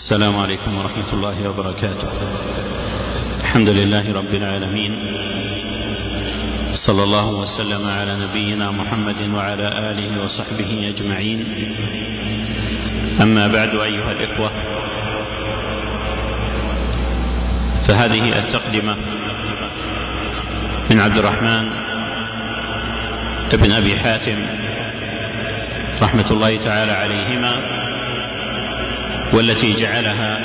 السلام عليكم ورحمة الله وبركاته. الحمد لله رب العالمين، صلى الله وسلم على نبينا محمد وعلى آله وصحبه أجمعين. أما بعد، أيها الإخوة، فهذه التقدمة من عبد الرحمن بن أبي حاتم رحمة الله تعالى عليهما، والتي جعلها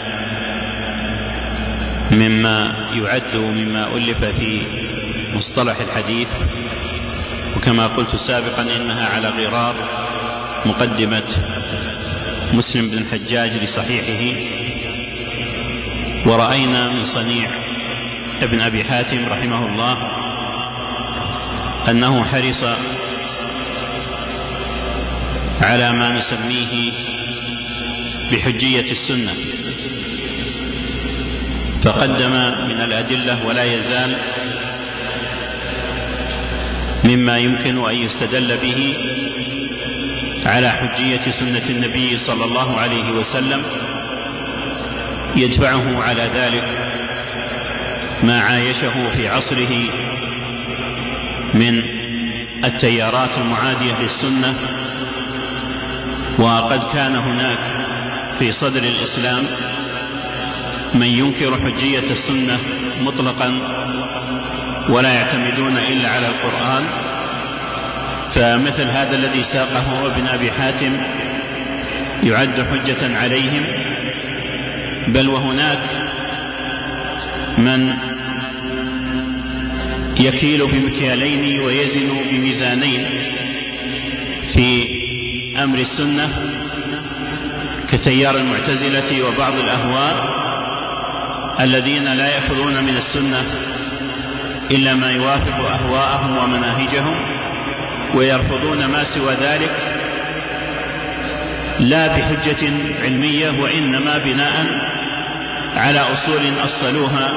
مما يعد مما ألف في مصطلح الحديث، وكما قلت سابقا إنها على غرار مقدمة مسلم بن الحجاج لصحيحه. ورأينا من صنيع ابن أبي حاتم رحمه الله أنه حرص على ما نسميه بحجية السنة، فقدم من الأدلة ولا يزال مما يمكن أن يستدل به على حجية سنة النبي صلى الله عليه وسلم. يتبعه على ذلك ما عايشه في عصره من التيارات المعادية للسنة، وقد كان هناك في صدر الإسلام من ينكر حجية السنة مطلقا ولا يعتمدون إلا على القرآن، فمثل هذا الذي ساقه ابن أبي حاتم يعد حجة عليهم. بل وهناك من يكيل بمكيالين ويزن بميزانين في أمر السنة، كتيار المعتزلة وبعض الأهواء الذين لا يأخذون من السنة إلا ما يوافق أهواءهم ومناهجهم، ويرفضون ما سوى ذلك لا بحجة علمية، وإنما بناء على أصول أصلوها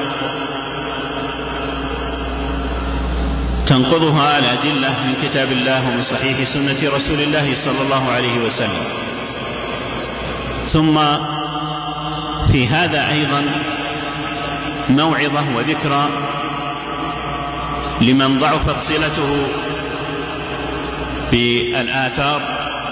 تنقضها الأدلة من كتاب الله ومن صحيح سنة رسول الله صلى الله عليه وسلم. ثم في هذا أيضا موعظة وذكرى لمن ضعفت صلته بالآثار،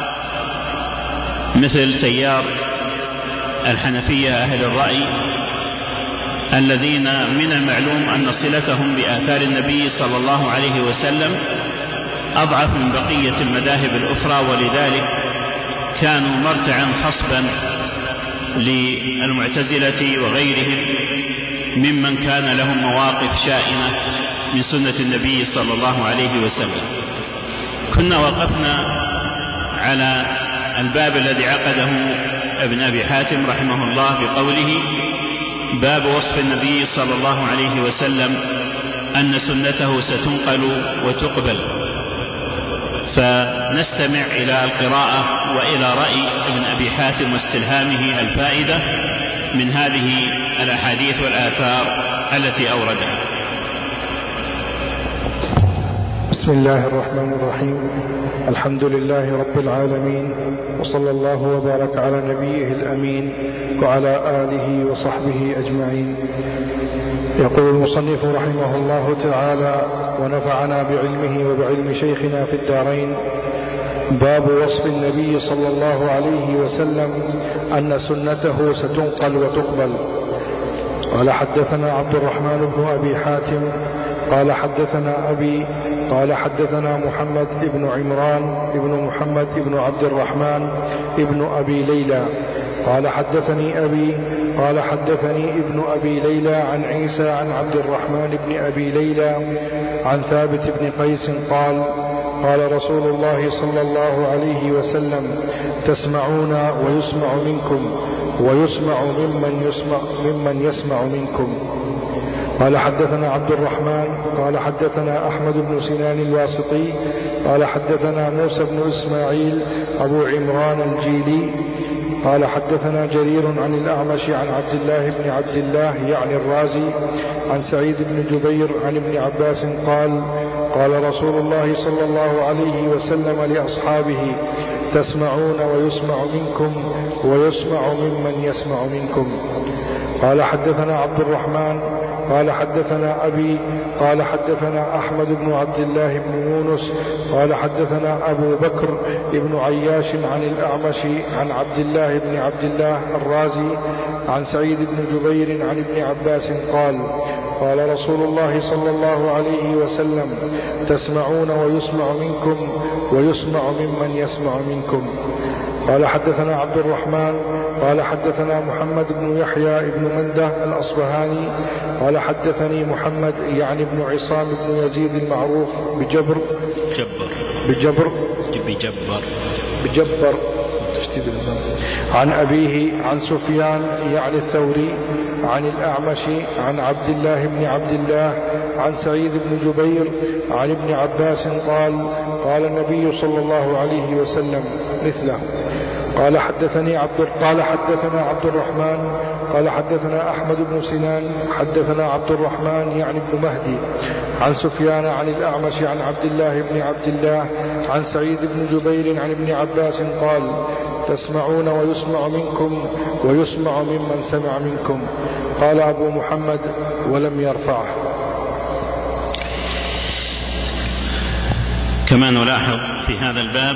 مثل تيار الحنفية أهل الرأي، الذين من المعلوم أن صلتهم بآثار النبي صلى الله عليه وسلم أضعف من بقية المذاهب الأخرى، ولذلك كانوا مرتعا خصبا للمعتزلة وغيرهم ممن كان لهم مواقف شائنة من سنة النبي صلى الله عليه وسلم. كنا وقفنا على الباب الذي عقده ابن أبي حاتم رحمه الله بقوله: باب وصف النبي صلى الله عليه وسلم أن سنته ستنقل وتقبل. فنستمع إلى القراءة وإلى رأي ابن أبي حاتم واستلهامه الفائدة من هذه الأحاديث والآثار التي أوردها. بسم الله الرحمن الرحيم. الحمد لله رب العالمين، وصلى الله وبارك على نبيه الأمين وعلى آله وصحبه أجمعين. يقول المصنف رحمه الله تعالى: ونفعنا بعلمه وبعلم شيخنا في الدارين. باب وصف النبي صلى الله عليه وسلم أن سنته ستنقل وتقبل. قال: حدثنا عبد الرحمن بن أبي حاتم قال: حدثنا أبي قال: حدثنا محمد بن عمران بن محمد بن عبد الرحمن بن أبي ليلى قال: حدثني أبي قال: حدثني ابن أبي ليلى عن عيسى عن عبد الرحمن بن أبي ليلى عن ثابت بن قيس قال: قال رسول الله صلى الله عليه وسلم: تسمعون ويسمع منكم، ويسمع ممن يسمع منكم. قال: حدثنا عبد الرحمن قال: حدثنا أحمد بن سنان الواسطي قال: حدثنا موسى بن إسماعيل أبو عمران الجيلي قال: حدثنا جرير عن الأعمش عن عبد الله بن عبد الله يعني الرازي عن سعيد بن جبير عن ابن عباس قال: قال رسول الله صلى الله عليه وسلم لأصحابه: تسمعون ويسمع منكم، ويسمع ممن يسمع منكم. قال حدثنا عبد الرحمن قال حدثنا أبي قال حدثنا أحمد بن عبد الله بن يونس قال حدثنا أبو بكر بن عياش عن الأعمش عن عبد الله بن عبد الله الرازي عن سعيد بن جبير عن ابن عباس قال قال رسول الله صلى الله عليه وسلم تسمعون ويسمع منكم ويسمع ممن يسمع منكم. قال حدثنا عبد الرحمن قال حدثنا محمد بن يحيى بن منده الأصبهاني قال حدثني محمد يعني بن عصام بن يزيد المعروف بجبر عن أبيه عن سفيان يعني الثوري عن الأعمش عن عبد الله بن عبد الله عن سعيد بن جبير عن ابن عباس قال قال النبي صلى الله عليه وسلم مثله. قال حدثنا عبد الرحمن قال حدثنا أحمد بن سنان حدثنا عبد الرحمن يعني ابن مهدي عن سفيان عن الأعمش عن عبد الله بن عبد الله عن سعيد بن جبير عن ابن عباس قال تسمعون ويسمع منكم ويسمع ممن سمع منكم. قال أبو محمد ولم يرفعه. كما نلاحظ في هذا الباب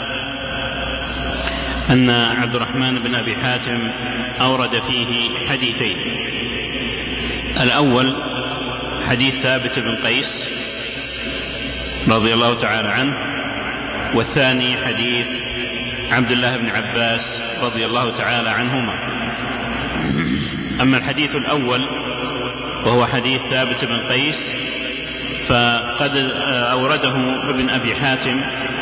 أن عبد الرحمن بن أبي حاتم أورد فيه حديثين. الأول حديث ثابت بن قيس رضي الله تعالى عنه، والثاني حديث عبد الله بن عباس رضي الله تعالى عنهما. أما الحديث الأول وهو حديث ثابت بن قيس فقد أورده ابن أبي حاتم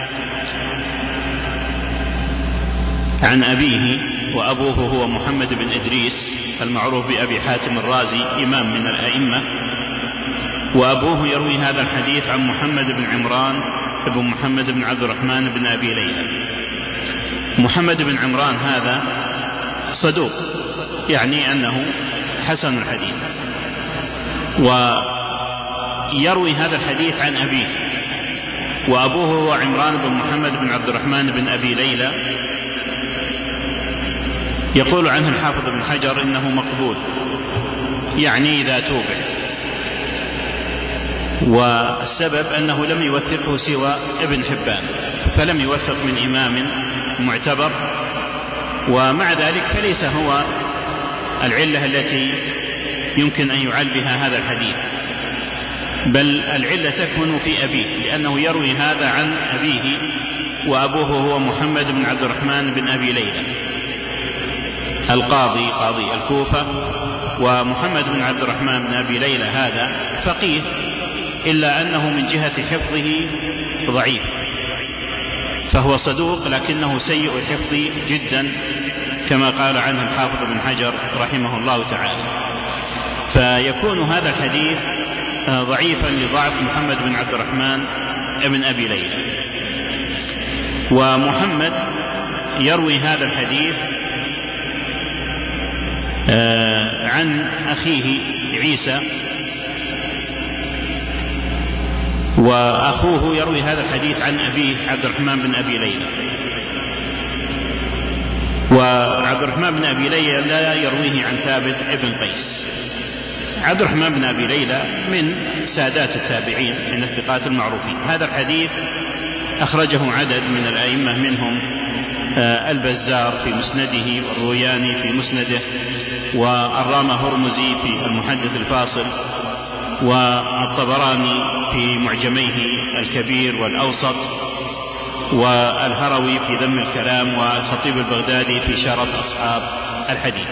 عن أبيه، وأبوه هو محمد بن إدريس المعروف بأبي حاتم الرازي إمام من الأئمة، وأبوه يروي هذا الحديث عن محمد بن عمران ابن محمد بن عبد الرحمن بن أبي ليلى. محمد بن عمران هذا صدوق، يعني أنه حسن الحديث، ويروي هذا الحديث عن أبيه، وأبوه هو عمران بن محمد بن عبد الرحمن بن أبي ليلى. يقول عنه الحافظ بن حجر إنه مقبول، يعني إذا توبع، والسبب أنه لم يوثقه سوى ابن حبان، فلم يوثق من إمام معتبر، ومع ذلك فليس هو العلة التي يمكن أن يعل بها هذا الحديث، بل العلة تكمن في أبيه، لأنه يروي هذا عن أبيه، وأبوه هو محمد بن عبد الرحمن بن أبي ليلى القاضي قاضي الكوفة. ومحمد بن عبد الرحمن بن أبي ليلى هذا فقيه، إلا أنه من جهة حفظه ضعيف، فهو صدوق لكنه سيء الحفظ جدا، كما قال عنه الحافظ بن حجر رحمه الله تعالى. فيكون هذا الحديث ضعيفا لضعف محمد بن عبد الرحمن بن أبي ليلى. ومحمد يروي هذا الحديث عن أخيه عيسى، وأخوه يروي هذا الحديث عن أبيه عبد الرحمن بن أبي ليلى. وعبد الرحمن بن أبي ليلى لا يرويه عن ثابت ابن قيس. عبد الرحمن بن أبي ليلى من سادات التابعين من الثقات المعروفين. هذا الحديث أخرجه عدد من الأئمة، منهم البزار في مسنده، والروياني في مسنده، والرامة هرمزي في المحدث الفاصل، والطبراني في معجميه الكبير والأوسط، والهروي في ذم الكلام، والخطيب البغدادي في شرف أصحاب الحديث.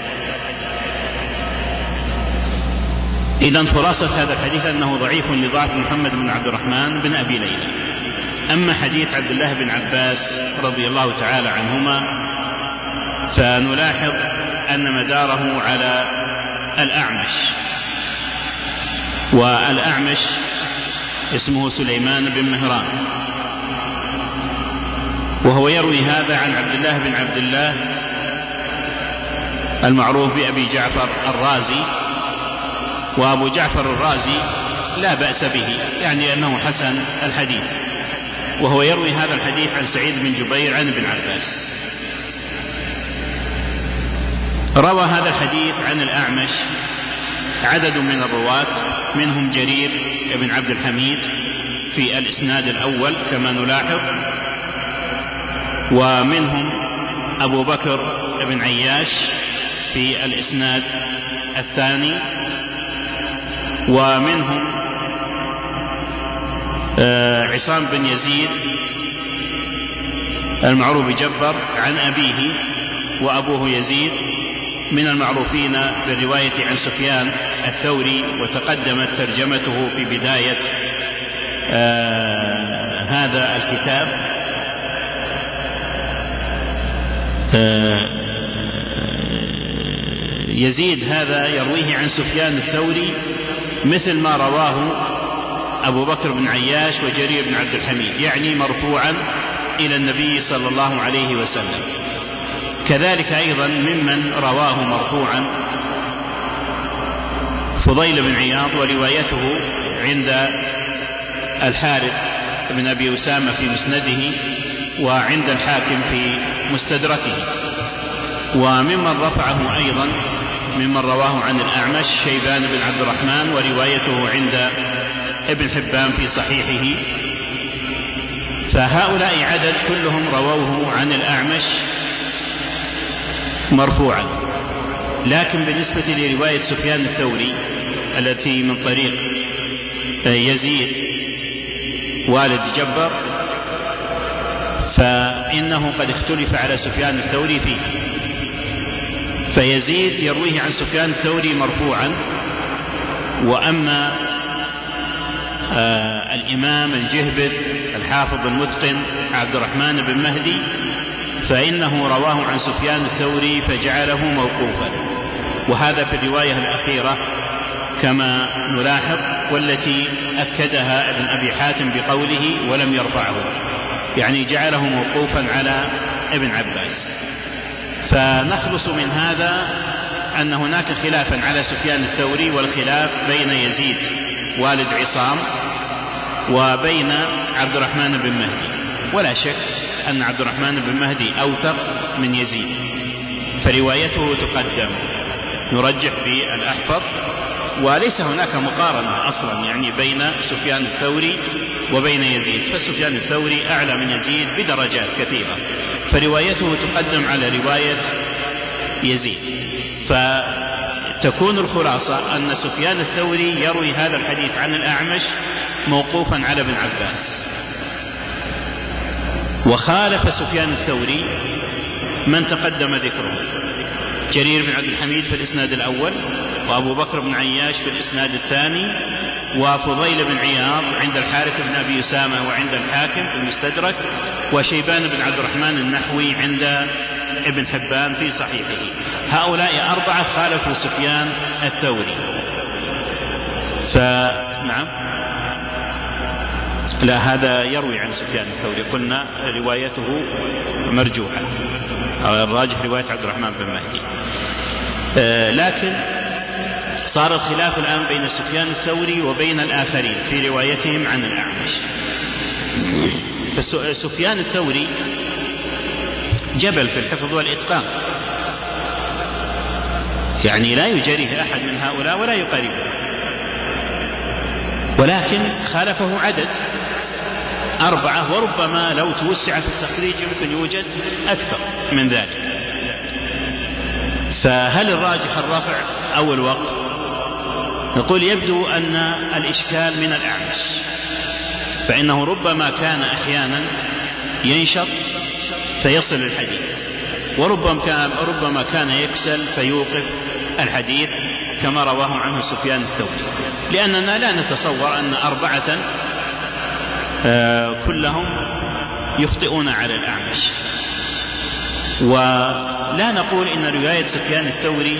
إذن خلاصة هذا الحديث أنه ضعيف لضعف محمد بن عبد الرحمن بن أبي ليلى. أما حديث عبد الله بن عباس رضي الله تعالى عنهما فنلاحظ أن مداره على الأعمش، والأعمش اسمه سليمان بن مهران، وهو يروي هذا عن عبد الله بن عبد الله المعروف بأبي جعفر الرازي. وأبو جعفر الرازي لا بأس به، يعني أنه حسن الحديث، وهو يروي هذا الحديث عن سعيد بن جبير عن ابن عباس. روى هذا الحديث عن الأعمش عدد من الرواة، منهم جرير بن عبد الحميد في الإسناد الأول كما نلاحظ، ومنهم أبو بكر بن عياش في الإسناد الثاني، ومنهم عصام بن يزيد المعروف بجبر عن أبيه وأبوه يزيد من المعروفين بالرواية عن سفيان الثوري، وتقدمت ترجمته في بداية هذا الكتاب. يزيد هذا يرويه عن سفيان الثوري مثل ما رواه أبو بكر بن عياش وجرير بن عبد الحميد، يعني مرفوعا إلى النبي صلى الله عليه وسلم. كذلك أيضا ممن رواه مرفوعا فضيل بن عياض، وروايته عند الحارث بن أبي أسامة في مسنده، وعند الحاكم في مستدركه. وممن رفعه أيضا ممن رواه عن الأعمش شيبان بن عبد الرحمن، وروايته عند ابن حبان في صحيحه. فهؤلاء عدد كلهم رووه عن الأعمش مرفوعا. لكن بالنسبة لرواية سفيان الثوري التي من طريق يزيد والد جبر، فإنه قد اختلف على سفيان الثوري فيه. فيزيد يرويه عن سفيان الثوري مرفوعا، وأما الإمام الجهبذ الحافظ المتقن عبد الرحمن بن مهدي فإنه رواه عن سفيان الثوري فجعله موقوفا، وهذا في الرواية الأخيرة كما نلاحظ، والتي أكدها ابن أبي حاتم بقوله ولم يرفعه، يعني جعله موقوفا على ابن عباس. فنخلص من هذا أن هناك خلافا على سفيان الثوري، والخلاف بين يزيد والد عصام وبين عبد الرحمن بن مهدي، ولا شك أن عبد الرحمن بن مهدي أوثق من يزيد، فروايته تقدم، نرجح بالأحفظ. وليس هناك مقارنة أصلا يعني بين سفيان الثوري وبين يزيد، فسفيان الثوري أعلى من يزيد بدرجات كثيرة، فروايته تقدم على رواية يزيد. فتكون الخلاصة أن سفيان الثوري يروي هذا الحديث عن الأعمش موقوفا على ابن عباس. وخالف سفيان الثوري من تقدم ذكره، جرير بن عبد الحميد في الإسناد الأول، وأبو بكر بن عياش في الإسناد الثاني، وفضيل بن عياض عند الحارث بن أبي أسامة وعند الحاكم في المستدرك، وشيبان بن عبد الرحمن النحوي عند ابن حبان في صحيحه. هؤلاء أربعة خالفوا سفيان الثوري. فنعم، لا، هذا يروي عن سفيان الثوري، قلنا روايته مرجوحة، الراجح رواية عبد الرحمن بن مهدي. لكن صار الخلاف الآن بين سفيان الثوري وبين الآخرين في روايتهم عن الأعمش. فسفيان الثوري جبل في الحفظ والإتقان، يعني لا يجريه أحد من هؤلاء ولا يقاربه، ولكن خالفه عدد 4، وربما لو توسع في التخريج يمكن يوجد أكثر من ذلك. فهل الراجح الرفع أو الوقف؟ نقول يبدو أن الإشكال من الأعمش، فإنه ربما كان أحيانا ينشط فيصل الحديث، وربما كان يكسل فيوقف الحديث كما رواه عنه سفيان الثوري، لأننا لا نتصور أن 4 كلهم يخطئون على الأعمش. ولا نقول إن رواية سفيان الثوري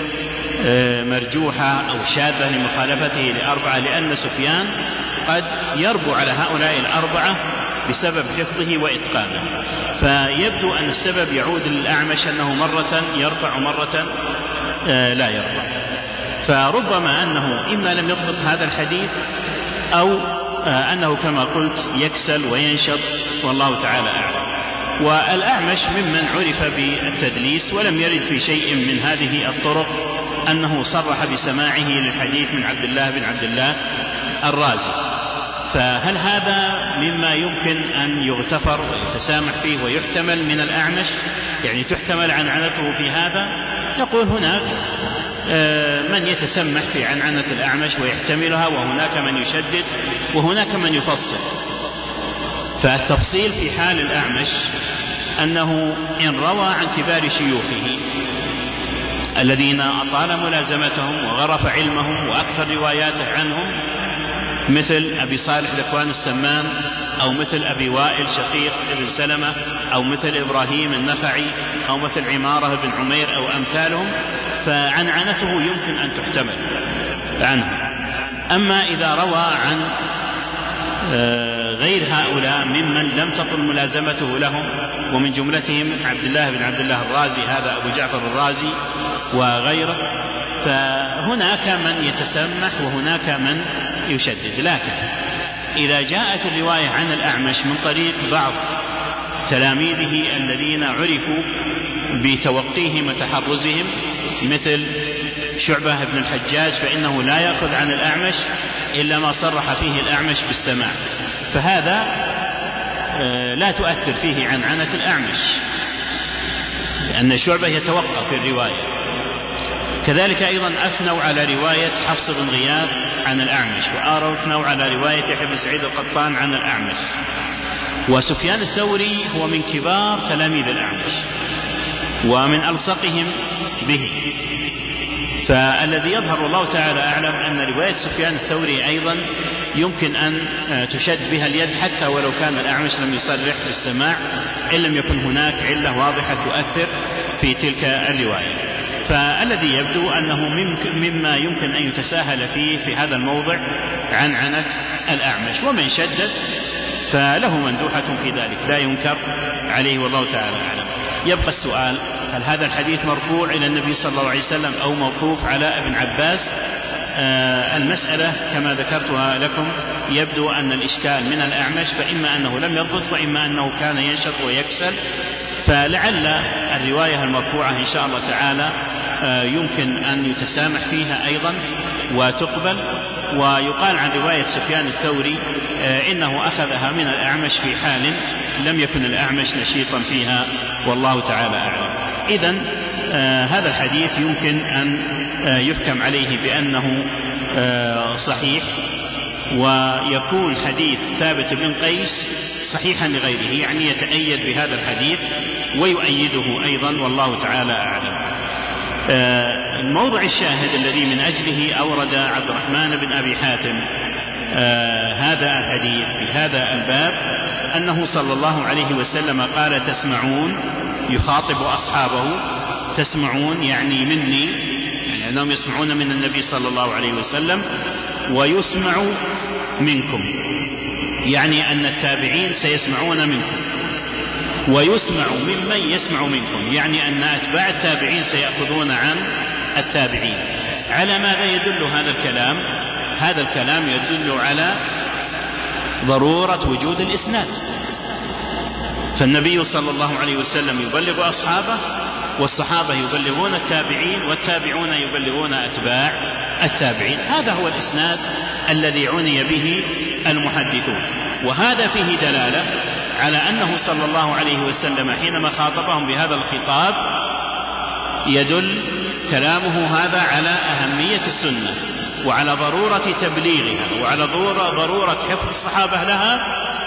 مرجوحة أو شاذة لمخالفته ل4، لأن سفيان قد يربو على هؤلاء 4 بسبب حفظه وإتقانه. فيبدو أن السبب يعود للأعمش، أنه مرة يرفع ومرة لا يرفع، فربما أنه إما لم يضبط هذا الحديث أو أنه كما قلت يكسل وينشط، والله تعالى أعلم. والأعمش ممن عرف بالتدليس، ولم يرد في شيء من هذه الطرق أنه صرح بسماعه للحديث من عبد الله بن عبد الله الرازي. فهل هذا مما يمكن أن يغتفر ويتسامح فيه ويحتمل من الأعمش؟ يعني تحتمل عنعنته في هذا؟ نقول هناك من يتسمح في عنعنة الأعمش ويحتملها، وهناك من يشدد، وهناك من يفصل. فالتفصيل في حال الأعمش أنه إن روى عن كبار شيوخه الذين أطال ملازمتهم وغرف علمهم وأكثر رواياته عنهم، مثل أبي صالح ذكوان السمان، أو مثل أبي وائل شقيق بن سلمة، أو مثل إبراهيم النخعي، أو مثل عمارة بن عمير، أو أمثالهم، فعنعنته يمكن أن تحتمل عنه. أما إذا روى عن غير هؤلاء ممن لم تطل ملازمته لهم، ومن جملتهم عبد الله بن عبد الله الرازي، هذا أبو جعفر الرازي وغيره، فهناك من يتسمح وهناك من يشدد. لكن إذا جاءت الرواية عن الأعمش من طريق بعض تلاميذه الذين عرفوا بتوقيهم وتحرزهم، مثل شعبة بن الحجاج، فإنه لا يأخذ عن الأعمش إلا ما صرح فيه الأعمش بالسماع، فهذا لا تؤثر فيه عنعنة الأعمش، لأن شعبة يتوقف في الرواية. كذلك أيضا أثنوا على رواية حفص بن غياث عن الأعمش، وأثنوا على رواية يحيى بن سعيد القطان عن الأعمش. وسفيان الثوري هو من كبار تلاميذ الأعمش ومن ألصقهم به، فالذي يظهر الله تعالى أعلم أن رواية سفيان الثوري أيضا يمكن أن تشد بها اليد، حتى ولو كان الأعمش لم يصرح في السماع، إن لم يكن هناك علة واضحة تؤثر في تلك الرواية. فالذي يبدو أنه مما يمكن أن يتساهل فيه في هذا الموضع عنعنة الأعمش، ومن شدد فله مندوحة في ذلك لا ينكر عليه، والله تعالى أعلم. يبقى السؤال: هل هذا الحديث مرفوع إلى النبي صلى الله عليه وسلم أو موقوف على ابن عباس؟ المسألة كما ذكرتها لكم يبدو أن الإشكال من الأعمش، فإما أنه لم يضبط، وإما أنه كان ينشط ويكسل، فلعل الرواية المرفوعة إن شاء الله تعالى يمكن أن يتسامح فيها أيضا وتقبل. ويقال عن رواية سفيان الثوري إنه أخذها من الأعمش في حال لم يكن الأعمش نشيطا فيها، والله تعالى أعلم. إذن هذا الحديث يمكن أن يحكم عليه بأنه صحيح، ويكون حديث ثابت بن قيس صحيحا لغيره، يعني يتأيد بهذا الحديث ويؤيده أيضا، والله تعالى أعلم. الموضع الشاهد الذي من أجله أورد عبد الرحمن بن أبي حاتم هذا الحديث بهذا الباب أنه صلى الله عليه وسلم قال: تسمعون، يخاطب أصحابه، تسمعون يعني مني، يعني أنهم يسمعون من النبي صلى الله عليه وسلم، ويسمع منكم، يعني أن التابعين سيسمعون منكم، ويسمع ممن يسمع منكم، يعني أن أتباع التابعين سيأخذون عن التابعين. على ماذا يدل هذا الكلام؟ هذا الكلام يدل على ضرورة وجود الإسناد، فالنبي صلى الله عليه وسلم يبلغ أصحابه، والصحابة يبلغون التابعين، والتابعون يبلغون أتباع التابعين. هذا هو الإسناد الذي عني به المحدثون، وهذا فيه دلالة على أنه صلى الله عليه وسلم حينما خاطبهم بهذا الخطاب يدل كلامه هذا على أهمية السنة، وعلى ضرورة تبليغها، وعلى ضرورة حفظ الصحابة لها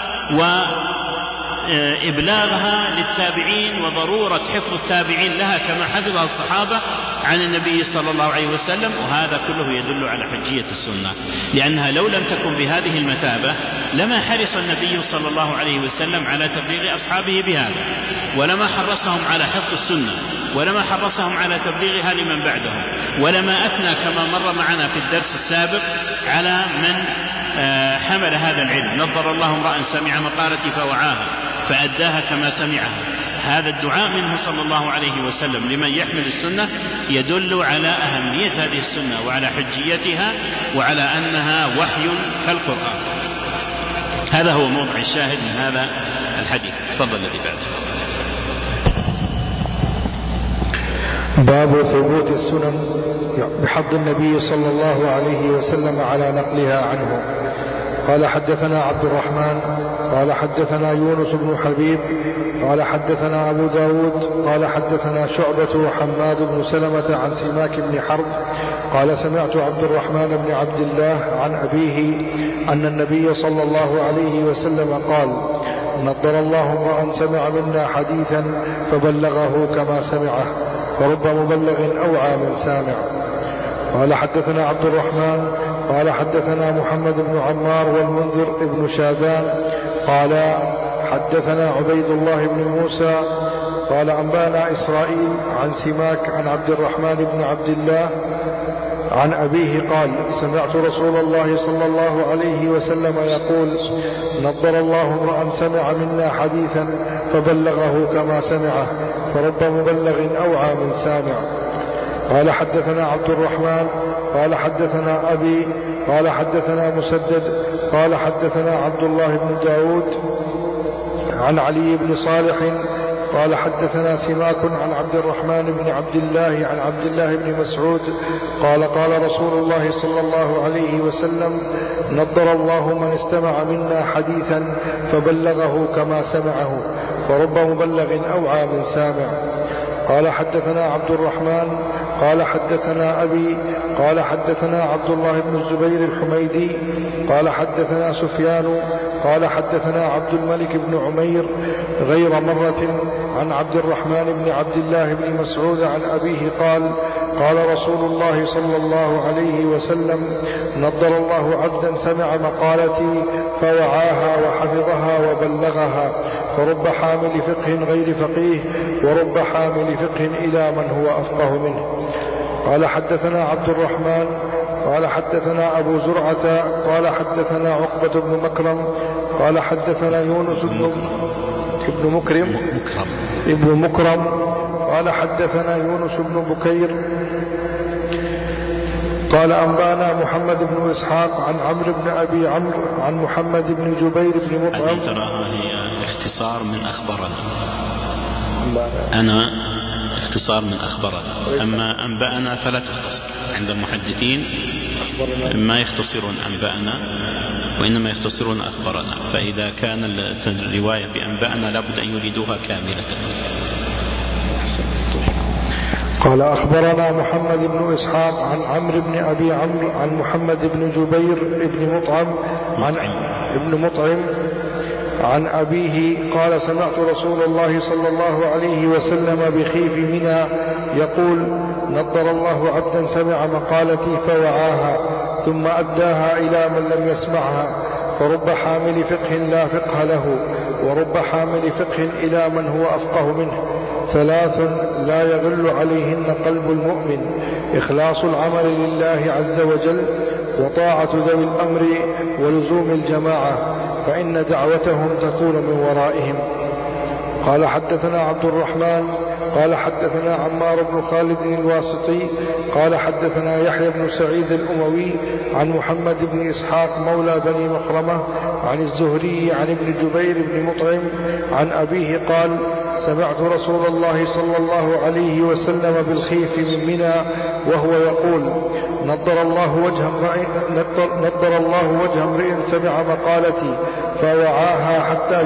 وإبلاغها للتابعين، وضرورة حفظ التابعين لها كما حفظها الصحابة عن النبي صلى الله عليه وسلم. وهذا كله يدل على حجية السنة، لأنها لو لم تكن بهذه المثابة لما حرص النبي صلى الله عليه وسلم على تبليغ أصحابه بهذا، ولما حرصهم على حفظ السنة، ولما حرصهم على تبليغها لمن بعدهم، ولما أثنى كما مر معنا في الدرس السابق على من حمل هذا العلم: نظر الله امرأ سمع مقالتي فوعاها فأداها كما سمعها. هذا الدعاء منه صلى الله عليه وسلم لمن يحمل السنة يدل على أهمية هذه السنة وعلى حجيتها وعلى أنها وحي كالقرآن. هذا هو موضع الشاهد من هذا الحديث. تفضل الذي بعده. باب ثبوت السنن بحض النبي صلى الله عليه وسلم على نقلها عنه. قال حدثنا عبد الرحمن قال حدثنا يونس بن حبيب قال حدثنا أبو داود قال حدثنا شعبة وحماد بن سلمة عن سماك بن حرب قال سمعت عبد الرحمن بن عبد الله عن أبيه أن النبي صلى الله عليه وسلم قال: نضر الله امرأ سمع منا حديثا فبلغه كما سمعه، فرب مبلغ أوعى من سامع. قال حدثنا عبد الرحمن قال حدثنا محمد بن عمار والمنذر بن شادان قال حدثنا عبيد الله بن موسى قال أنبانا إسرائيل عن سماك عن عبد الرحمن بن عبد الله عن أبيه قال: سمعت رسول الله صلى الله عليه وسلم يقول: نضر الله امرأ سمع منا حديثا فبلغه كما سمعه، فرب مبلغ أوعى من سامع. قال حدثنا عبد الرحمن قال حدثنا أبي قال حدثنا مسدد قال حدثنا عبد الله بن داود عن علي بن صالح قال حدثنا سماك عن عبد الرحمن بن عبد الله عن عبد الله بن مسعود قال: قال رسول الله صلى الله عليه وسلم: نضر الله من استمع منا حديثا فبلغه كما سمعه، فرب مبلغ أوعى من سامع. قال حدثنا عبد الرحمن قال حدثنا أبي قال حدثنا عبد الله بن الزبير الحميدي قال حدثنا سفيان قال حدثنا عبد الملك بن عمير غير مرة عن عبد الرحمن بن عبد الله بن مسعود عن أبيه قال: قال رسول الله صلى الله عليه وسلم: نضر الله عبدا سمع مقالتي فوعاها وحفظها وبلغها، فرب حامل فقه غير فقيه، ورب حامل فقه إلى من هو أفقه منه. قال حدثنا عبد الرحمن قال حدثنا أبو زرعة قال حدثنا عقبة بن مكرم قال حدثنا يونس ابن مكرم قال حدثنا يونس بن بكير قال أنبانا محمد بن إسحاق عن عمرو بن أبي عمرو عن محمد بن جبير بن مطعم. تراها هي اختصار من أخبرنا، أنا اختصار من أخبرنا، أما أنبأنا فلا تختصر. عند المحدثين ما يختصرون أنبأنا وإنما يختصرون أخبرنا، فإذا كان الرواية بأنبأنا لابد أن يريدوها كاملة. قال أخبرنا محمد بن إسحاق عن عمرو بن أبي عمرو عن محمد بن جبير بن مطعم عن أبيه قال: سمعت رسول الله صلى الله عليه وسلم بخيف منى يقول: نضر الله عبدا سمع مقالتي فوعاها ثم أداها إلى من لم يسمعها، فرب حامل فقه لا فقه له، ورب حامل فقه إلى من هو أفقه منه. 3 لا يغل عليهن قلب المؤمن: إخلاص العمل لله عز وجل، وطاعة ذوي الأمر، ولزوم الجماعة، فإن دعوتهم تكون من ورائهم. قال حدثنا عبد الرحمن قال حدثنا عمار بن خالد الواسطي قال حدثنا يحيى بن سعيد الأموي عن محمد بن إسحاق مولى بني مخرمة عن الزهري عن ابن جبير بن مطعم عن أبيه قال: سمعت رسول الله صلى الله عليه وسلم بالخيف من منى وهو يقول: نضر الله وجه امرئ سمع مقالتي فوعاها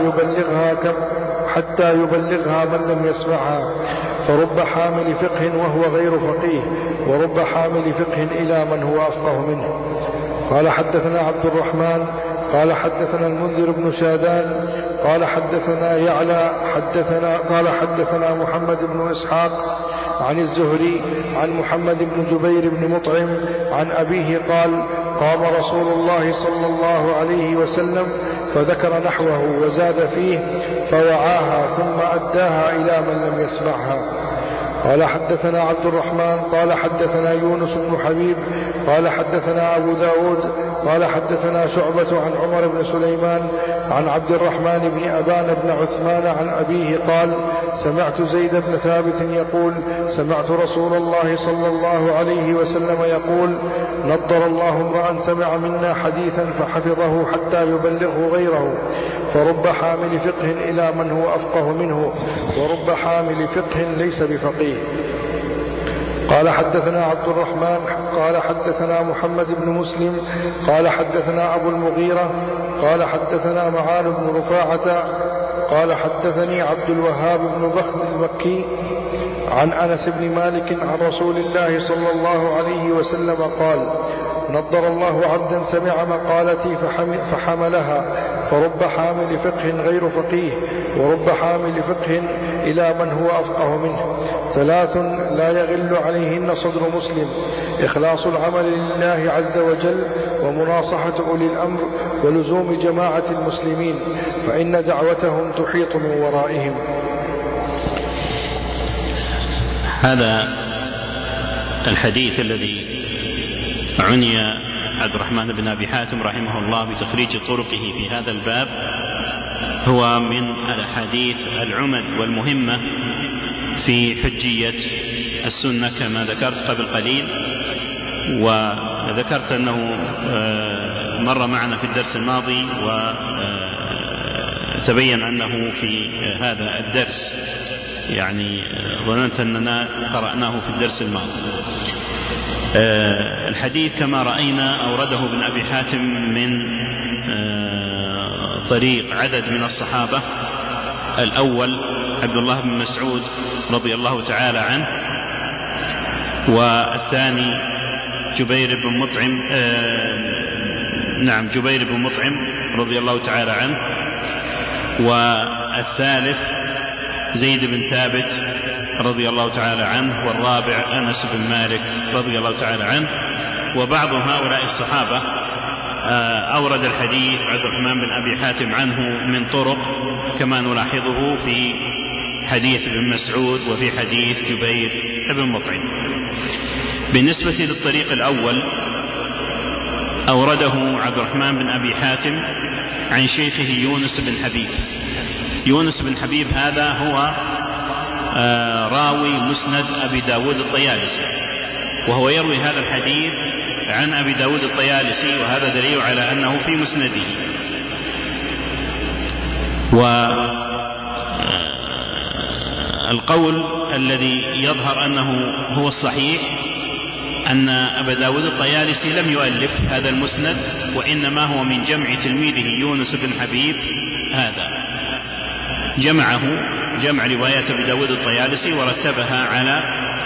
حتى يبلغها من لم يسمعها، فرب حامل فقه وهو غير فقيه، ورب حامل فقه إلى من هو أفقه منه. قال حدثنا عبد الرحمن قال حدثنا المنذر بن شادان قال حدثنا يعلى قال حدثنا محمد بن إسحاق عن الزهري عن محمد بن جبير بن مطعم عن أبيه قال: قام رسول الله صلى الله عليه وسلم فذكر نحوه وزاد فيه: فوعاها ثم أداها إلى من لم يسمعها. قال حدثنا عبد الرحمن قال حدثنا يونس بن حبيب قال حدثنا أبو داود قال حدثنا شعبة عن عمر بن سليمان عن عبد الرحمن بن أبان بن عثمان عن أبيه قال: سمعت زيد بن ثابت يقول: سمعت رسول الله صلى الله عليه وسلم يقول: نضر الله امرأ سمع منا حديثا فحفظه حتى يبلغه غيره، فرب حامل فقه إلى من هو أفقه منه، ورب حامل فقه ليس بفقيه. قال حدثنا عبد الرحمن قال حدثنا محمد بن مسلم قال حدثنا أبو المغيرة قال حدثنا معان بن رفاعة قال حدثني عبد الوهاب بن بخت المكي عن أنس بن مالك عن رسول الله صلى الله عليه وسلم قال: نضر الله عبدا سمع مقالتي فحملها، فرب حامل فقه غير فقيه، ورب حامل فقه إلى من هو أفقه منه. 3 لا يغل عليهن صدر مسلم: إخلاص العمل لله عز وجل، ومناصحة أولي الأمر، ولزوم جماعة المسلمين، فإن دعوتهم تحيط من ورائهم. هذا الحديث الذي عني عبد الرحمن بن أبي حاتم رحمه الله بتخريج طرقه في هذا الباب هو من الأحاديث العمد والمهمة في حجية السنة كما ذكرت قبل قليل، وذكرت أنه مر معنا في الدرس الماضي وتبين أنه في هذا الدرس، يعني ظننت أننا قرأناه في الدرس الماضي. الحديث كما رأينا أورده ابن أبي حاتم من طريق عدد من الصحابة: الأول عبد الله بن مسعود رضي الله تعالى عنه، والثاني جبير بن مطعم رضي الله تعالى عنه، والثالث زيد بن ثابت رضي الله تعالى عنه، والرابع أنس بن مالك رضي الله تعالى عنه. وبعض هؤلاء الصحابة أورد الحديث عبد الرحمن بن أبي حاتم عنه من طرق كما نلاحظه في حديث ابن مسعود وفي حديث جبير بن مطعم. بالنسبة للطريق الأول أورده عبد الرحمن بن أبي حاتم عن شيخه يونس بن حبيب. يونس بن حبيب هذا هو راوي مسند أبي داود الطيالسي، وهو يروي هذا الحديث عن أبي داود الطيالسي، وهذا دليل على أنه في مسنده. والقول الذي يظهر أنه هو الصحيح أن أبا داود الطيالسي لم يؤلف هذا المسند، وإنما هو من جمع تلميذه يونس بن حبيب، هذا جمع روايات أبي داود الطيالسي ورتبها على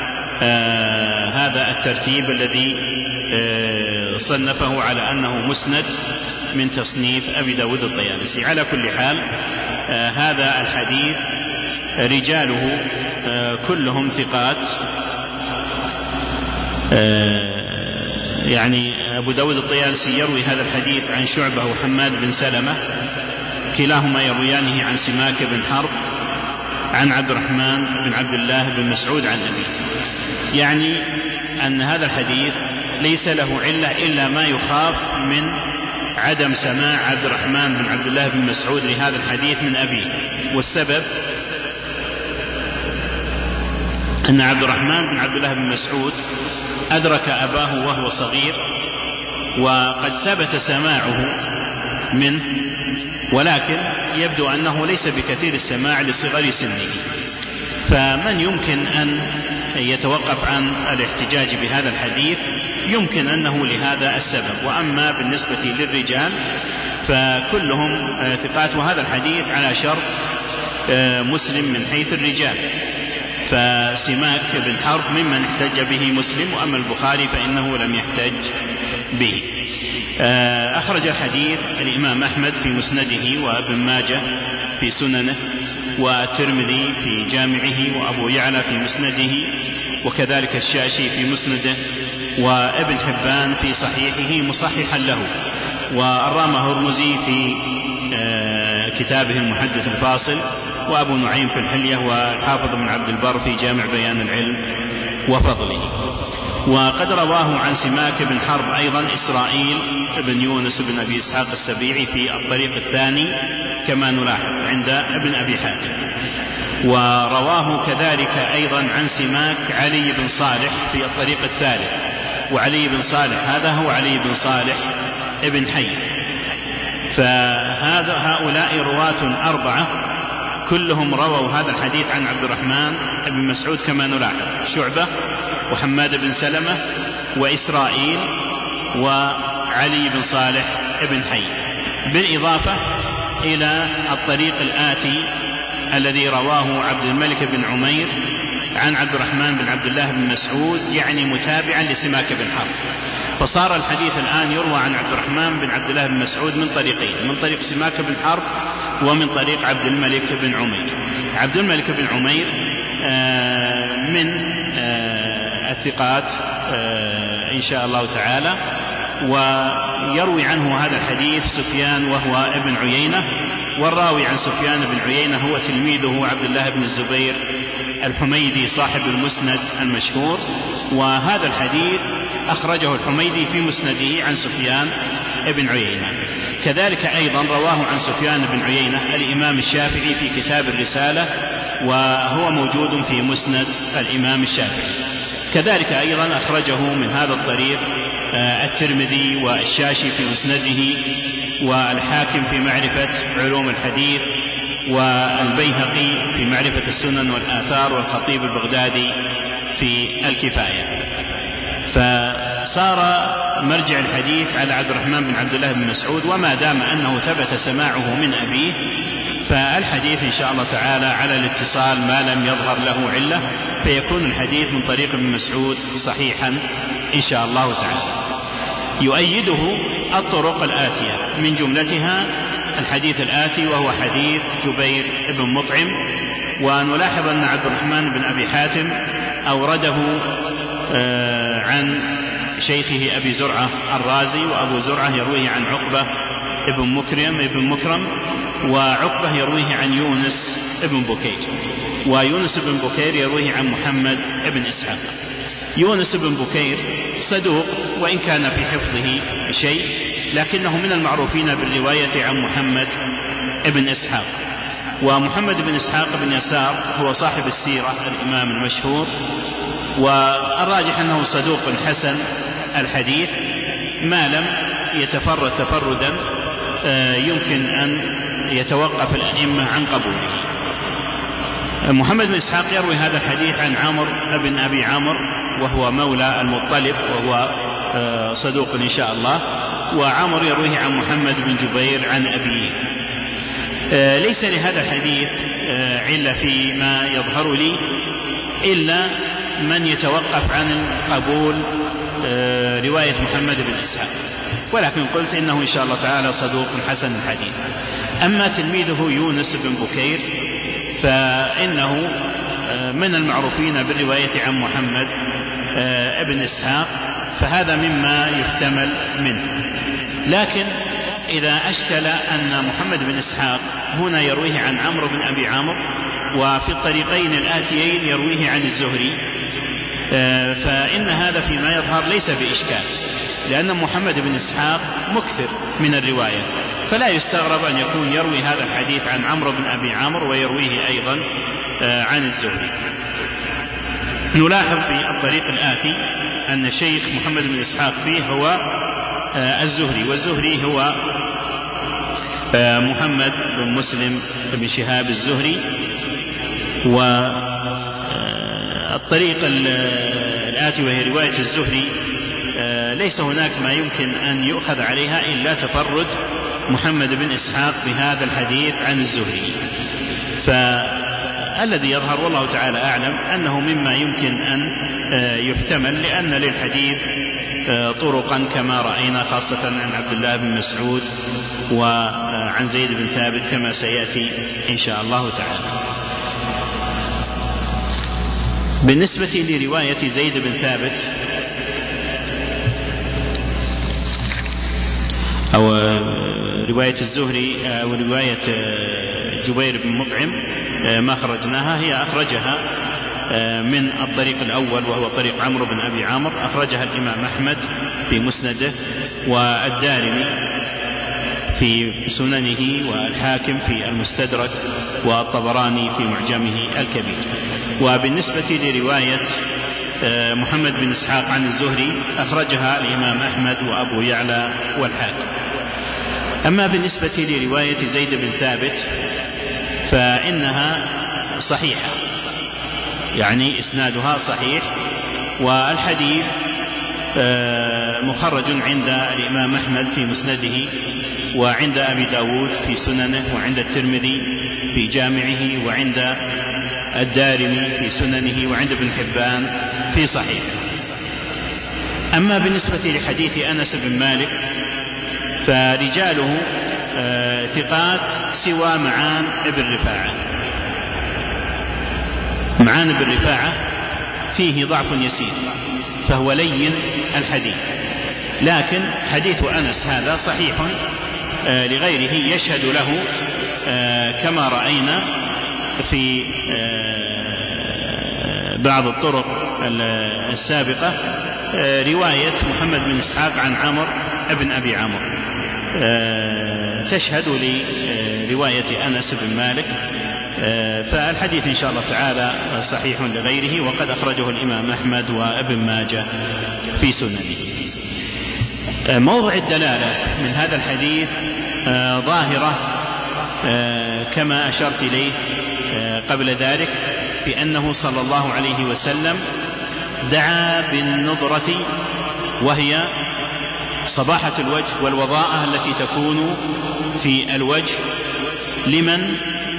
هذا الترتيب الذي صنفه على أنه مسند من تصنيف أبي داود الطيالسي. على كل حال هذا الحديث رجاله كلهم ثقات، يعني أبو داود الطيالسي يروي هذا الحديث عن شعبة وحماد بن سلمة، كلاهما يرويانه عن سماك بن حرب عن عبد الرحمن بن عبد الله بن مسعود عن أبيه، يعني أن هذا الحديث ليس له علة إلا ما يخاف من عدم سماع عبد الرحمن بن عبد الله بن مسعود لهذا الحديث من أبيه. والسبب أن عبد الرحمن بن عبد الله بن مسعود أدرك أباه وهو صغير، وقد ثبت سماعه منه، ولكن يبدو أنه ليس بكثير السماع لصغر سنه، فمن يمكن أن يتوقف عن الاحتجاج بهذا الحديث يمكن أنه لهذا السبب. وأما بالنسبة للرجال فكلهم ثقات، وهذا الحديث على شرط مسلم من حيث الرجال، فسماك بن حرب ممن احتج به مسلم، وأما البخاري فإنه لم يحتج به. أخرج الحديث الإمام أحمد في مسنده، وابن ماجه في سننه، والترمذي في جامعه، وأبو يعلى في مسنده، وكذلك الشاشي في مسنده، وابن حبان في صحيحه مصححا له، والرام هرمزي في كتابه المحدث الفاصل، وأبو نعيم في الحلية، والحافظ بن عبد البر في جامع بيان العلم وفضله. وقد رواه عن سماك بن حرب أيضا إسرائيل بن يونس بن أبي إسحاق السبيعي في الطريق الثاني كما نلاحظ عند ابن أبي حاتم. ورواه كذلك أيضا عن سماك علي بن صالح في الطريق الثالث، وعلي بن صالح هذا هو علي بن صالح ابن حي. فهؤلاء رواة 4 كلهم رووا هذا الحديث عن عبد الرحمن بن مسعود كما نلاحظ: شعبة وحماد بن سلمة وإسرائيل وعلي بن صالح بن حي، بالإضافة إلى الطريق الآتي الذي رواه عبد الملك بن عمير عن عبد الرحمن بن عبد الله بن مسعود، يعني متابعا لسماك بن حرب. فصار الحديث الآن يروى عن عبد الرحمن بن عبد الله بن مسعود من طريقين، من طريق سماك بن حرب ومن طريق عبد الملك بن عمير. عبد الملك بن عمير من الثقات إن شاء الله تعالى، ويروي عنه هذا الحديث سفيان وهو ابن عيينة، والراوي عن سفيان بن عيينة هو تلميذه عبد الله بن الزبير الحميدي صاحب المسند المشهور. وهذا الحديث أخرجه الحميدي في مسنده عن سفيان بن عيينة. كذلك أيضا رواه عن سفيان بن عيينة الإمام الشافعي في كتاب الرسالة، وهو موجود في مسند الإمام الشافعي. كذلك أيضا أخرجه من هذا الطريق الترمذي والشاشي في مسنده، والحاكم في معرفة علوم الحديث، والبيهقي في معرفة السنن والآثار، والخطيب البغدادي في الكفاية. فصار مرجع الحديث على عبد الرحمن بن عبد الله بن مسعود، وما دام أنه ثبت سماعه من أبيه فالحديث إن شاء الله تعالى على الاتصال ما لم يظهر له علة، فيكون الحديث من طريق ابن مسعود صحيحا إن شاء الله تعالى. يؤيده الطرق الآتية، من جملتها الحديث الآتي وهو حديث جبير بن مطعم. ونلاحظ أن عبد الرحمن بن أبي حاتم أورده عن شيخه أبي زرعة الرازي، وأبو زرعة يرويه عن عقبة ابن مكرم، وعقبة يرويه عن يونس ابن بكير، ويونس بن بكير يرويه عن محمد ابن إسحاق. يونس بن بكير صدوق وإن كان في حفظه شيء، لكنه من المعروفين بالرواية عن محمد ابن إسحاق. ومحمد بن إسحاق بن يسار هو صاحب السيرة الإمام المشهور، والراجح أنه صدوق حسن الحديث ما لم يتفرد تفردا يمكن أن يتوقف الأئمة عن قبوله. محمد بن إسحاق يروي هذا الحديث عن عمرو بن أبي عمرو، وهو مولى المطلب، وهو صدوق إن شاء الله. وعمرو يرويه عن محمد بن جبير عن أبيه. ليس لهذا الحديث علة فيما يظهر لي إلا من يتوقف عن قبول رواية محمد بن إسحاق، ولكن قلت إنه إن شاء الله تعالى صدوق حسن الحديث. أما تلميذه يونس بن بكير فإنه من المعروفين بالرواية عن محمد ابن إسحاق، فهذا مما يحتمل منه. لكن إذا أشكل أن محمد بن إسحاق هنا يرويه عن عمرو بن أبي عمرو، وفي الطريقين الآتيين يرويه عن الزهري، فإن هذا فيما يظهر ليس بإشكال، لأن محمد بن إسحاق مكثر من الرواية، فلا يستغرب أن يكون يروي هذا الحديث عن عمرو بن أبي عمرو ويرويه أيضا عن الزهري. نلاحظ في الطريق الآتي أن الشيخ محمد بن إسحاق فيه هو الزهري، والزهري هو محمد بن مسلم بن شهاب الزهري. والطريق الآتي وهي رواية الزهري ليس هناك ما يمكن أن يؤخذ عليها إلا تفرد محمد بن إسحاق بهذا الحديث عن الزهري. فالذي يظهر والله تعالى أعلم أنه مما يمكن أن يحتمل، لأن للحديث طرقا كما رأينا، خاصة عن عبد الله بن مسعود وعن زيد بن ثابت كما سيأتي إن شاء الله تعالى. بالنسبة لرواية زيد بن ثابت أو رواية الزهري أو رواية جبير بن مطعم ما خرجناها، هي أخرجها من الطريق الأول وهو طريق عمرو بن أبي عمرو، أخرجها الإمام أحمد في مسنده، والدارمي في سننه، والحاكم في المستدرك، والطبراني في معجمه الكبير. وبالنسبة لرواية محمد بن إسحاق عن الزهري أخرجها الإمام أحمد وأبو يعلى والحاكم. أما بالنسبة لرواية زيد بن ثابت فإنها صحيحة، يعني إسنادها صحيح، والحديث مخرج عند الإمام أحمد في مسنده، وعند أبي داود في سننه، وعند الترمذي في جامعه، وعند الدارمي في سننه، وعند ابن حبان في صحيحه. أما بالنسبة لحديث أنس بن مالك فرجاله ثقات سوى معان بن رفاعة. معان بن رفاعة فيه ضعف يسير فهو لين الحديث، لكن حديث أنس هذا صحيح لغيره يشهد له كما رأينا في بعض الطرق السابقة رواية محمد بن إسحاق عن عمرو ابن أبي عمرو تشهد لرواية أنس بن مالك، فالحديث إن شاء الله تعالى صحيح لغيره، وقد أخرجه الإمام أحمد وابن ماجه في سننه. موضع الدلالة من هذا الحديث ظاهرة كما أشرت إليه قبل ذلك، بأنه صلى الله عليه وسلم دعا بالنضرة، وهي صباحة الوجه والوضاءة التي تكون في الوجه لمن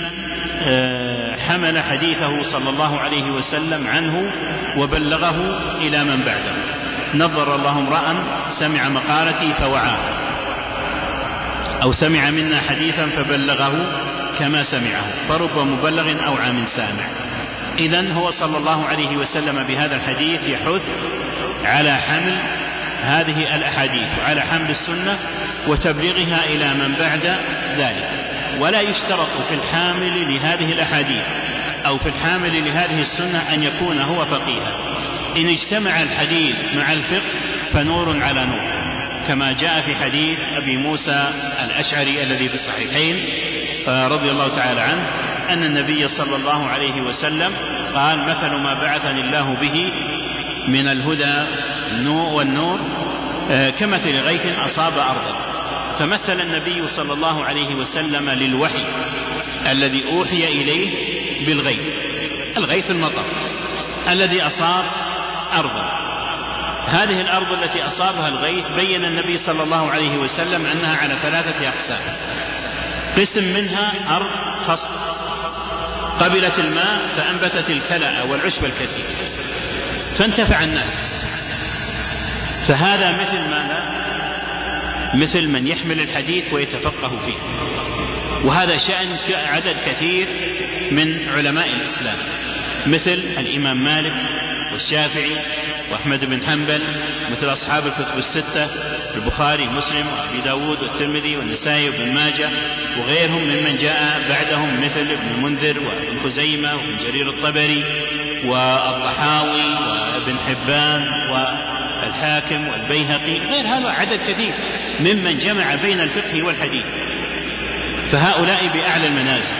حمل حديثه صلى الله عليه وسلم عنه وبلغه إلى من بعده. نظر الله امرأ سمع مقالتي فوعاه، أو سمع منا حديثا فبلغه كما سمعه، فرب مبلغ أو عام سامع. إذن هو صلى الله عليه وسلم بهذا الحديث يحث على حمل هذه الأحاديث وعلى حمل السنة وتبليغها إلى من بعد ذلك. ولا يشترط في الحامل لهذه الأحاديث أو في الحامل لهذه السنة أن يكون هو فقيها. إن اجتمع الحديث مع الفقه فنور على نور، كما جاء في حديث أبي موسى الأشعري الذي في الصحيحين رضي الله تعالى عنه أن النبي صلى الله عليه وسلم قال: مثل ما بعثني الله به من الهدى والنور كمثل غيث أصاب أرضا. فمثل النبي صلى الله عليه وسلم للوحي الذي أوحي إليه بالغيث، الغيث المطر الذي أصاب أرضا. هذه الأرض التي أصابها الغيث بين النبي صلى الله عليه وسلم أنها على 3 أقسام. قسم منها أرض خصب قبلت الماء فأنبتت الكلأ والعشب الكثير فانتفع الناس، فهذا مثل ماذا؟ مثل من يحمل الحديث ويتفقه فيه. وهذا شأن عدد كثير من علماء الإسلام، مثل الإمام مالك والشافعي وأحمد بن حنبل، مثل أصحاب الكتب الستة البخاري مسلم وأبي داود والترمذي والنسائي وابن ماجه وغيرهم ممن جاء بعدهم، مثل ابن المنذر وابن خزيمة وابن جرير الطبري والطحاوي وابن حبان والحاكم والبيهقي، غير هذا عدد كثير ممن جمع بين الفقه والحديث، فهؤلاء بأعلى المنازل.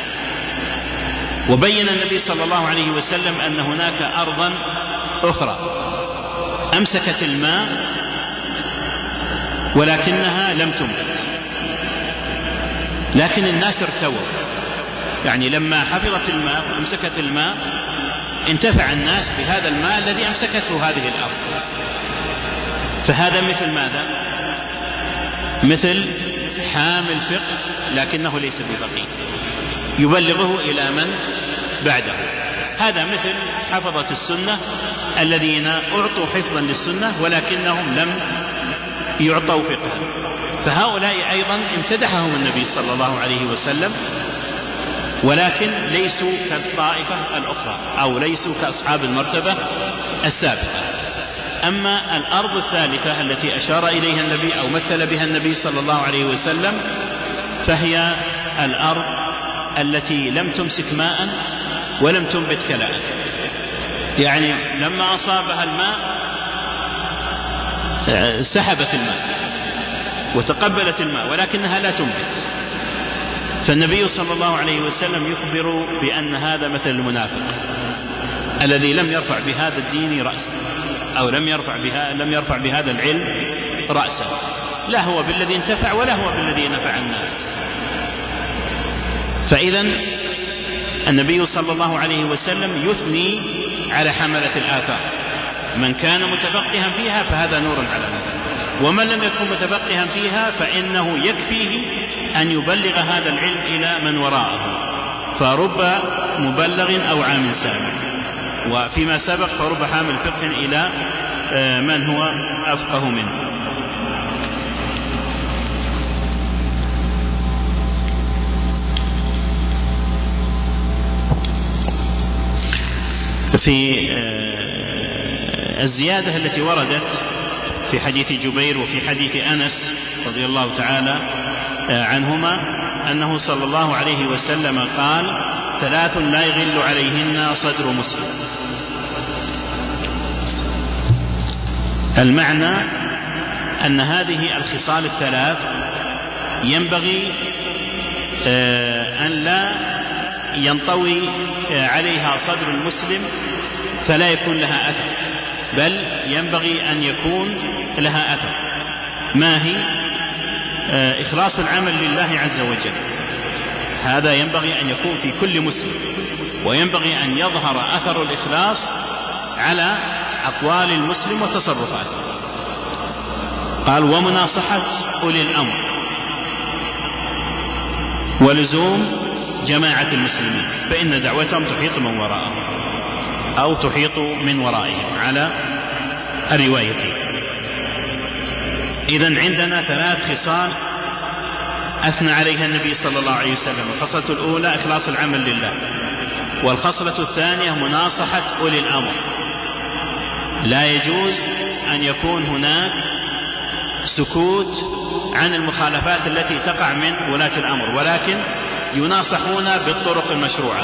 وبين النبي صلى الله عليه وسلم أن هناك أرضا أخرى أمسكت الماء ولكنها لم تنبت، لكن الناس ارتووا، يعني لما حفظت الماء وأمسكت الماء انتفع الناس بهذا الماء الذي أمسكته هذه الأرض. فهذا مثل ماذا؟ مثل حامل فقه لكنه ليس بفقيه يبلغه إلى من بعده. هذا مثل حفظة السنة الذين أعطوا حفظا للسنة ولكنهم لم يعطوا فقها، فهؤلاء أيضا امتدحهم النبي صلى الله عليه وسلم، ولكن ليسوا كالطائفة الأخرى أو ليسوا كأصحاب المرتبة السابقة. أما الأرض الثالثة التي أشار إليها النبي أو مثل بها النبي صلى الله عليه وسلم فهي الأرض التي لم تمسك ماء ولم تنبت كلاء، يعني لما أصابها الماء سحبت الماء وتقبلت الماء ولكنها لا تنبت. فالنبي صلى الله عليه وسلم يخبر بأن هذا مثل المنافق الذي لم يرفع بهذا الدين رأسا، أو لم يرفع بهذا العلم رأسا، لا هو بالذي انتفع ولا هو بالذي نفع الناس. فإذا النبي صلى الله عليه وسلم يثني على حملة الآثار من كان متفقها فيها فهذا نور على نور، ومن لم يكن متفقها فيها فإنه يكفيه أن يبلغ هذا العلم إلى من وراءه، فرب مبلغ أو عام سامع. وفيما سبق فرب حامل فقه إلى من هو أفقه منه. في الزيادة التي وردت في حديث جبير وفي حديث أنس رضي الله تعالى عنهما أنه صلى الله عليه وسلم قال: 3 لا يغل عليهن صدر مسلم. المعنى أن هذه الخصال 3 ينبغي أن لا ينطوي عليها صدر المسلم فلا يكون لها أثر، بل ينبغي أن يكون لها أثر. ما هي؟ إخلاص العمل لله عز وجل، هذا ينبغي أن يكون في كل مسلم، وينبغي أن يظهر أثر الإخلاص على أقوال المسلم وتصرفاته. قال: ومناصحة أولي الأمر، ولزوم جماعة المسلمين، فإن دعوتهم تحيط من وراءهم أو تحيط من ورائهم على الروايتين. إذن عندنا 3 خصال أثنى عليها النبي صلى الله عليه وسلم. الخصلة الأولى إخلاص العمل لله، والخصلة الثانية مناصحة أولي الأمر. لا يجوز أن يكون هناك سكوت عن المخالفات التي تقع من ولاة الأمر، ولكن يناصحون بالطرق المشروعة،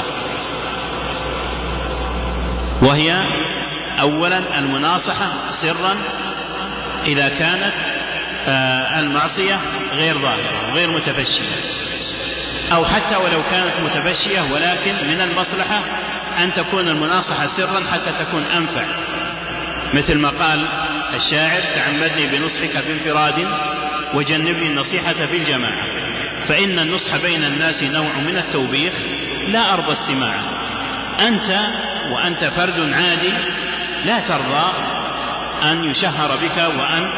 وهي أولا المناصحة سرا إذا كانت المعصية غير ظاهرة غير متفشية، أو حتى ولو كانت متفشية ولكن من المصلحة أن تكون المناصحة سرا حتى تكون أنفع، مثل ما قال الشاعر: تعمدني بنصحك في انفراد وجنبني النصيحة في الجماعة، فإن النصح بين الناس نوع من التوبيخ لا أرضى استماعه. أنت وأنت فرد عادي لا ترضى أن يشهر بك وأن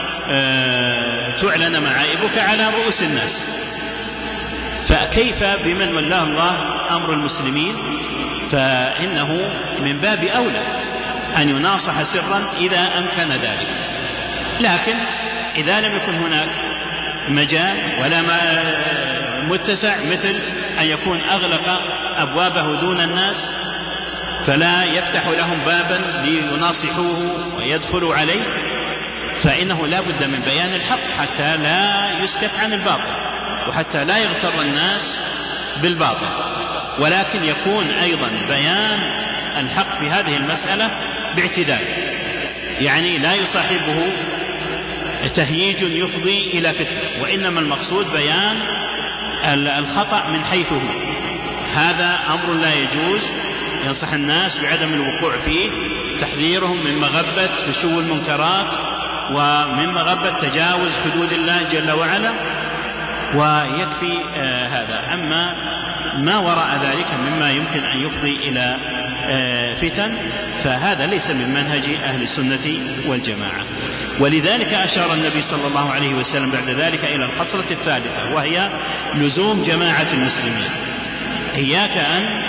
تعلن معائبك على رؤوس الناس، فكيف بمن ولاه الله أمر المسلمين؟ فإنه من باب أولى أن يناصح سرا إذا أمكن ذلك. لكن إذا لم يكن هناك مجال ولا متسع، مثل أن يكون أغلق أبوابه دون الناس فلا يفتح لهم بابا ليناصحوه ويدخلوا عليه، فإنه لا بد من بيان الحق حتى لا يسكت عن الباطل وحتى لا يغتر الناس بالباطل. ولكن يكون أيضا بيان الحق في هذه المسألة باعتدال، يعني لا يصاحبه تهييج يفضي إلى فتنة، وإنما المقصود بيان الخطأ من حيث هو. هذا أمر لا يجوز، ينصح الناس بعدم الوقوع فيه، تحذيرهم من مغبة فشو المنكرات ومن مغبة تجاوز حدود الله جل وعلا، ويكفي هذا. أما ما وراء ذلك مما يمكن أن يفضي إلى فتن فهذا ليس من منهج أهل السنة والجماعة. ولذلك أشار النبي صلى الله عليه وسلم بعد ذلك إلى الخصلة الثالثة، وهي لزوم جماعة المسلمين. إياك أن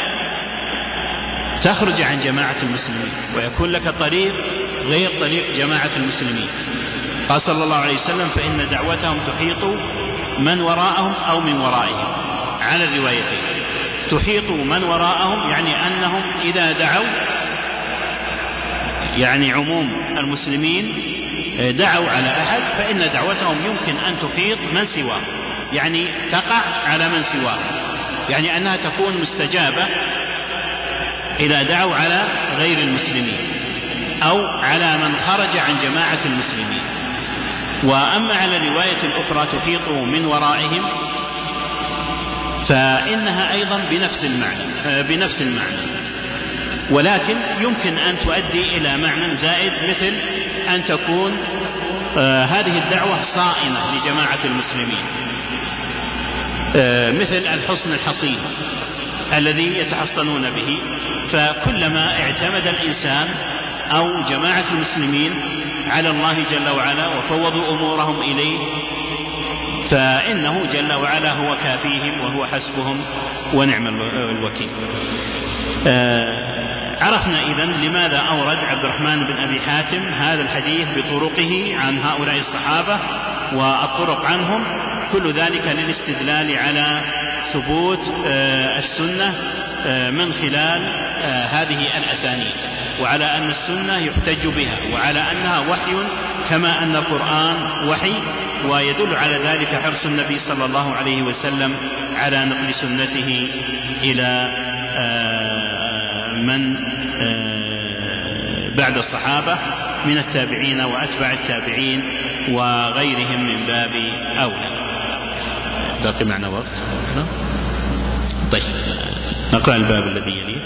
تخرج عن جماعة المسلمين ويكون لك طريق غير طريق جماعة المسلمين. قال صلى الله عليه وسلم: فإن دعوتهم تحيط من وراءهم أو من ورائهم، على الروايتين. تحيط من وراءهم يعني أنهم إذا دعوا، يعني عموم المسلمين دعوا على أحد، فإن دعوتهم يمكن أن تحيط من سواه، يعني تقع على من سواه، يعني أنها تكون مستجابة إذا دعوا على غير المسلمين أو على من خرج عن جماعة المسلمين. وأما على الرواية الأخرى تحيط من ورائهم فإنها أيضا بنفس المعنى، ولكن يمكن أن تؤدي إلى معنى زائد، مثل أن تكون هذه الدعوة صائنة لجماعة المسلمين، مثل الحصن الحصين الذي يتحصنون به، فكلما اعتمد الإنسان أو جماعة المسلمين على الله جل وعلا وفوضوا أمورهم إليه، فإنه جل وعلا هو كافيهم وهو حسبهم ونعم الوكيل. عرفنا إذن لماذا أورد عبد الرحمن بن أبي حاتم هذا الحديث بطرقه عن هؤلاء الصحابة والطرق عنهم، كل ذلك للاستدلال على ثبوت السنة من خلال هذه الأسانيد، وعلى أن السنة يحتج بها، وعلى أنها وحي كما أن القرآن وحي، ويدل على ذلك حرص النبي صلى الله عليه وسلم على نقل سنته إلى من بعد الصحابة من التابعين وأتباع التابعين وغيرهم من باب أولى. باقي معنا وقت؟ طيب نقرأ الباب الذي يليه.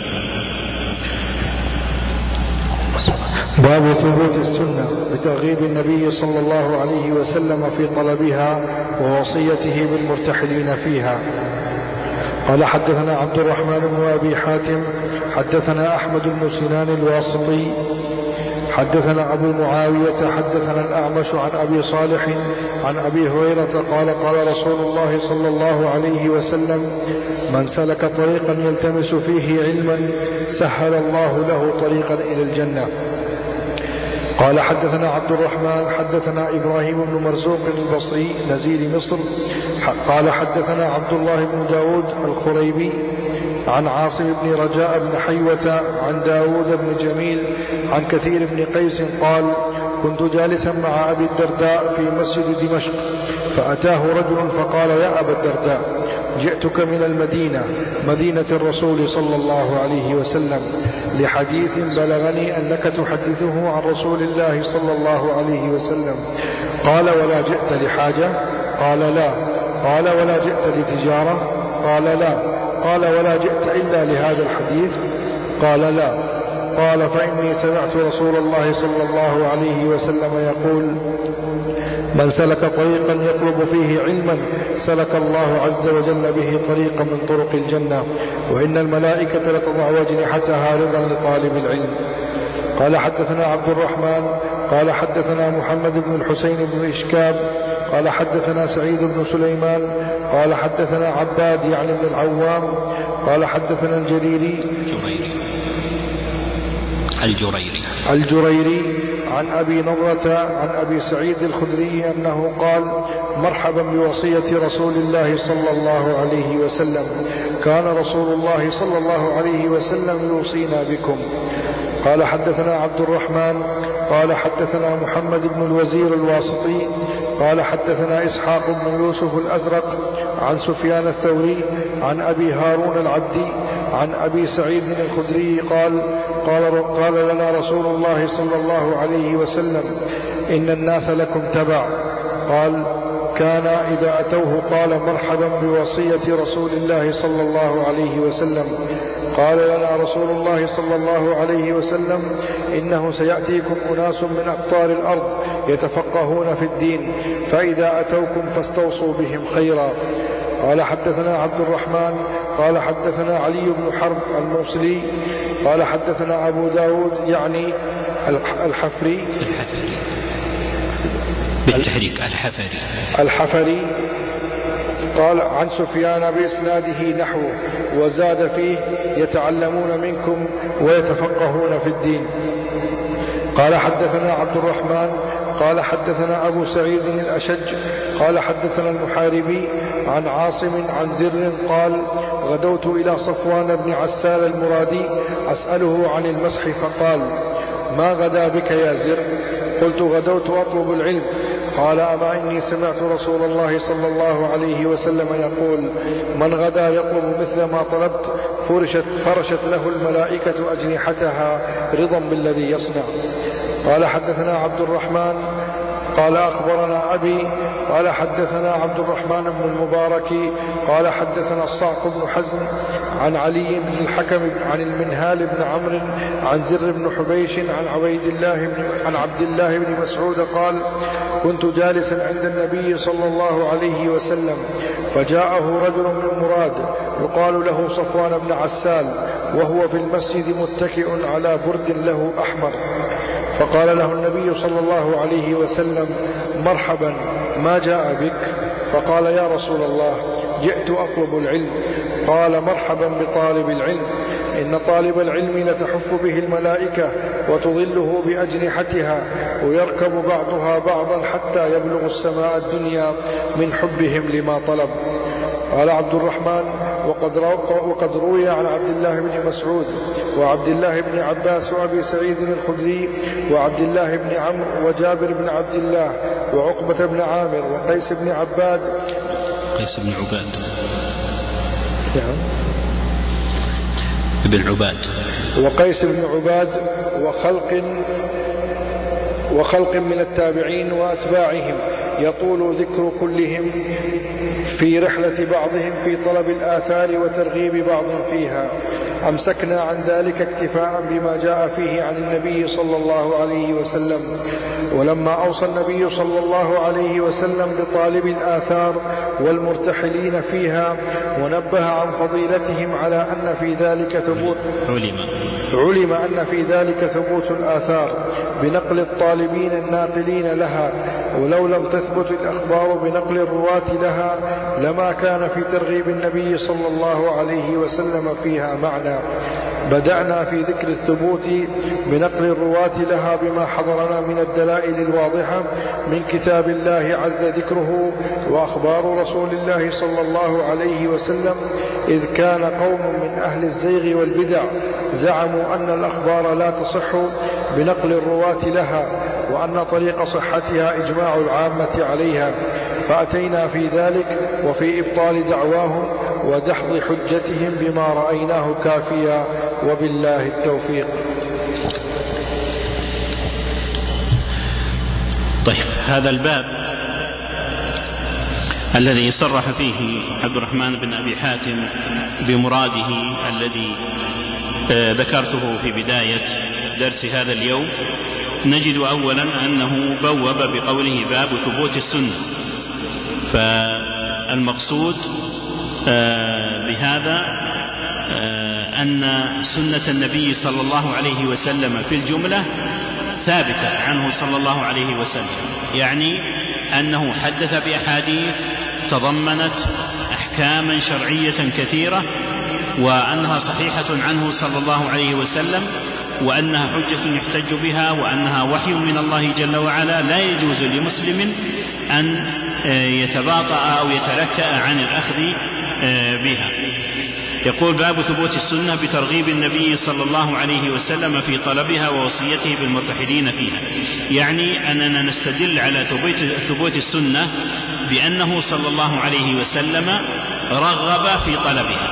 باب ثبوت السنة بترغيب النبي صلى الله عليه وسلم في طلبها ووصيته بالمرتحلين فيها. قال حدثنا عبد الرحمن بن أبي حاتم حدثنا أحمد بن سنان الواسطي حدثنا أبو معاوية حدثنا الأعمش عن أبي صالح عن أبي هريرة قال قال رسول الله صلى الله عليه وسلم: من سلك طريقا يلتمس فيه علما سهل الله له طريقا إلى الجنة. قال حدثنا عبد الرحمن حدثنا إبراهيم بن مرزوق البصري نزيل مصر قال حدثنا عبد الله بن داود الخريبي عن عاصم بن رجاء بن حيوة عن داود بن جميل عن كثير بن قيس قال: كنت جالسا مع أبي الدرداء في مسجد دمشق، فأتاه رجل فقال: يا أبا الدرداء، جئتك من المدينة مدينة الرسول صلى الله عليه وسلم لحديث بلغني أنك تحدثه عن رسول الله صلى الله عليه وسلم. قال: ولا جئت لحاجة؟ قال: لا. قال: ولا جئت لتجارة؟ قال: لا. قال: ولا جئت إلا لهذا الحديث؟ قال: لا. قال: فإني سمعت رسول الله صلى الله عليه وسلم يقول: من سلك طريقا يطلب فيه علما سلك الله عز وجل به طريقا من طرق الجنة، وإن الملائكة لتضع أجنحتها رضا لطالب العلم. قال حدثنا عبد الرحمن قال حدثنا محمد بن الحسين بن إشكاب قال حدثنا سعيد بن سليمان قال حدثنا عباد يعني بن العوام قال حدثنا الجريري عن أبي نضرة عن أبي سعيد الخدري أنه قال: مرحبا بوصية رسول الله صلى الله عليه وسلم، كان رسول الله صلى الله عليه وسلم يوصينا بكم. قال حدثنا عبد الرحمن قال حدثنا محمد بن الوزير الواسطي قال حدثنا إسحاق بن يوسف الأزرق عن سفيان الثوري عن أبي هارون العبدي عن أبي سعيد الخدري قال لنا رسول الله صلى الله عليه وسلم: إن الناس لكم تبع. قال: كان إذا أتوه قال: مرحبا بوصية رسول الله صلى الله عليه وسلم. قال لنا رسول الله صلى الله عليه وسلم: إنه سيأتيكم أناس من أقطار الأرض يتفقهون في الدين، فإذا أتوكم فاستوصوا بهم خيرا. قال حدثنا عبد الرحمن قال حدثنا علي بن حرب الموصلي قال حدثنا أبو داود يعني الحفري بالتحريك الحفري قال عن سفيان بإسناده نحوه وزاد فيه: يتعلمون منكم ويتفقهون في الدين. قال حدثنا عبد الرحمن قال حدثنا أبو سعيد الأشج قال حدثنا المحاربي عن عاصم عن زر قال: غدوت إلى صفوان بن عسال المرادي أسأله عن المسح، فقال: ما غدا بك يا زر؟ قلت: غدوت أطلب العلم. قال: أما إني سمعت رسول الله صلى الله عليه وسلم يقول: من غدا يطلب مثل ما طلبت فرشت له الملائكة أجنحتها رضا بالذي يصنع. قال حدثنا عبد الرحمن قال أخبرنا أبي قال حدثنا عبد الرحمن بن المبارك قال حدثنا الصعق بن حزم عن علي بن الحكم عن المنهال بن عمرو عن زر بن حبيش عن عبد الله بن مسعود قال كنت جالسا عند النبي صلى الله عليه وسلم فجاءه رجل من مراد يقال له صفوان بن عسال وهو في المسجد متكئ على برد له أحمر، فقال له النبي صلى الله عليه وسلم مرحبا ما جاء بك؟ فقال يا رسول الله جئت أطلب العلم. قال مرحبا بطالب العلم، إن طالب العلم لتحف به الملائكة وتظله بأجنحتها ويركب بعضها بعضا حتى يبلغ السماء الدنيا من حبهم لما طلب. قال عبد الرحمن وقد روي عن عبد الله بن مسعود وعبد الله بن عباس وأبي سعيد الخدري وعبد الله بن عمرو وجابر بن عبد الله وعقبة بن عامر وقيس بن عباد ابن عباد وقيس بن عباد وخلق من التابعين وأتباعهم يطول ذكر كلهم في رحلة بعضهم في طلب الآثار وترغيب بعض فيها. أمسكنا عن ذلك اكتفاء بما جاء فيه عن النبي صلى الله عليه وسلم. ولما أوصى النبي صلى الله عليه وسلم بطالب الآثار والمرتحلين فيها ونبه عن فضيلتهم على أن في ذلك علم أن في ذلك ثبوت الآثار بنقل الطالبين الناقلين لها، ولو لم تثبت الأخبار بنقل الرواة لها لما كان في ترغيب النبي صلى الله عليه وسلم فيها معنى. بدأنا في ذكر الثبوت بنقل الرواة لها بما حضرنا من الدلائل الواضحة من كتاب الله عز ذكره وأخبار رسول الله صلى الله عليه وسلم، إذ كان قوم من أهل الزيغ والبدع زعموا أن الأخبار لا تصح بنقل الرواة لها وأن طريق صحتها إجماع العامة عليها، فأتينا في ذلك وفي إبطال دعواهم ودحض حجتهم بما رأيناه كافيا، وبالله التوفيق. طيب، هذا الباب الذي صرح فيه عبد الرحمن بن أبي حاتم بمراده الذي ذكرته في بداية درس هذا اليوم، نجد أولا أنه بوب بقوله باب ثبوت السنة، فالمقصود بهذا أن سنة النبي صلى الله عليه وسلم في الجملة ثابتة عنه صلى الله عليه وسلم، يعني أنه حدث بأحاديث تضمنت أحكاما شرعية كثيرة وأنها صحيحة عنه صلى الله عليه وسلم، وأنها حجة يحتج بها، وأنها وحي من الله جل وعلا، لا يجوز لمسلم أن يتباطأ أو يتلكأ عن الأخذ بها. يقول باب ثبوت السنة بترغيب النبي صلى الله عليه وسلم في طلبها ووصيته بالمرتحلين فيها، يعني أننا نستدل على ثبوت السنة بأنه صلى الله عليه وسلم رغب في طلبها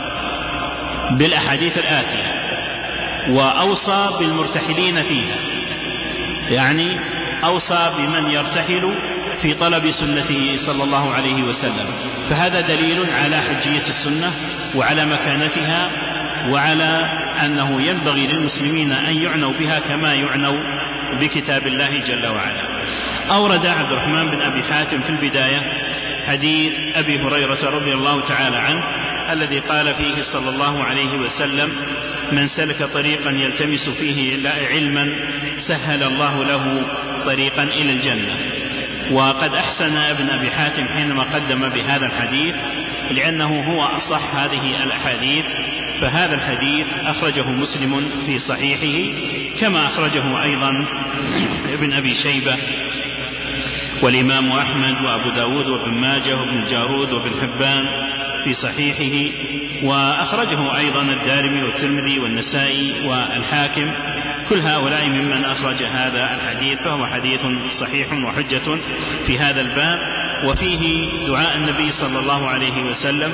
بالأحاديث الآتية، وأوصى بالمرتحلين فيها، يعني أوصى بمن يرتحل في طلب سنته صلى الله عليه وسلم، فهذا دليل على حجية السنة وعلى مكانتها وعلى أنه ينبغي للمسلمين أن يعنوا بها كما يعنوا بكتاب الله جل وعلا. أورد عبد الرحمن بن أبي حاتم في البداية حديث أبي هريرة رضي الله تعالى عنه الذي قال فيه صلى الله عليه وسلم: من سلك طريقا يلتمس فيه علما سهل الله له طريقا إلى الجنة. وقد أحسن ابن أبي حاتم حينما قدم بهذا الحديث، لأنه هو أصح هذه الأحاديث، فهذا الحديث أخرجه مسلم في صحيحه، كما أخرجه أيضا ابن أبي شيبة والإمام أحمد وأبو داود وابن ماجه وابن الجارود وابن حبان في صحيحه، وأخرجه أيضا الدارمي والترمذي والنسائي والحاكم، كل هؤلاء ممن أخرج هذا الحديث، فهو حديث صحيح وحجة في هذا الباب. وفيه دعاء النبي صلى الله عليه وسلم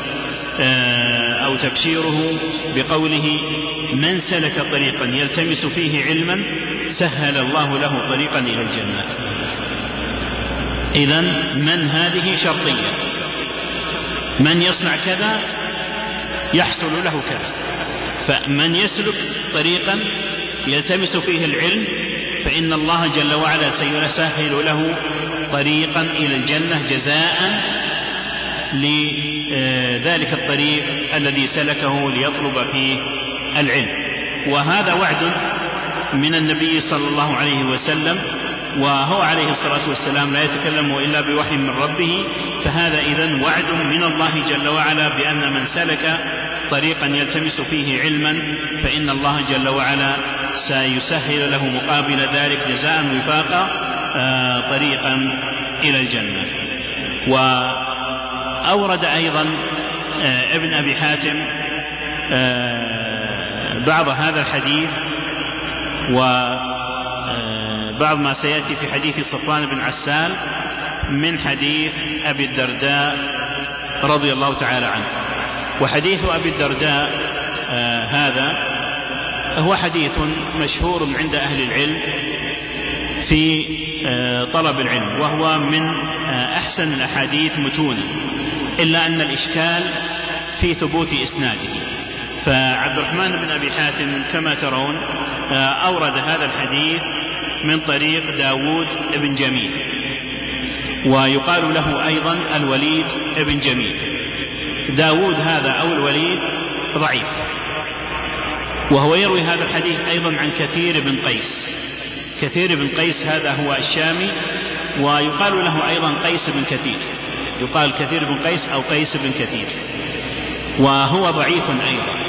أو تبشيره بقوله: من سلك طريقا يلتمس فيه علما سهل الله له طريقا إلى الجنة. إذن من هذه شرطية، من يصنع كذا يحصل له كذا. فمن يسلك طريقا يلتمس فيه العلم فإن الله جل وعلا سيسهل له طريقا إلى الجنة جزاء لذلك الطريق الذي سلكه ليطلب فيه العلم. وهذا وعد من النبي صلى الله عليه وسلم، وهو عليه الصلاة والسلام لا يتكلم إلا بوحي من ربه. فهذا إذن وعد من الله جل وعلا بأن من سلك طريقا يلتمس فيه علما فإن الله جل وعلا سيسهل له مقابل ذلك جزاء وفاقا طريقا إلى الجنة. وأورد أيضا ابن أبي حاتم بعض هذا الحديث وبعض ما سيأتي في حديث صفوان بن عسال من حديث أبي الدرداء رضي الله تعالى عنه. وحديث أبي الدرداء هذا هو حديث مشهور عند أهل العلم في طلب العلم، وهو من أحسن الأحاديث متونا، إلا أن الإشكال في ثبوت إسناده. فعبد الرحمن بن أبي حاتم كما ترون أورد هذا الحديث من طريق داود بن جميل، ويقال له أيضا الوليد بن جميل. داود هذا أو الوليد ضعيف، وهو يروي هذا الحديث أيضا عن كثير بن قيس. كثير بن قيس هذا هو الشامي، ويقال له أيضا قيس بن كثير، يقال كثير بن قيس أو قيس بن كثير، وهو ضعيف أيضا،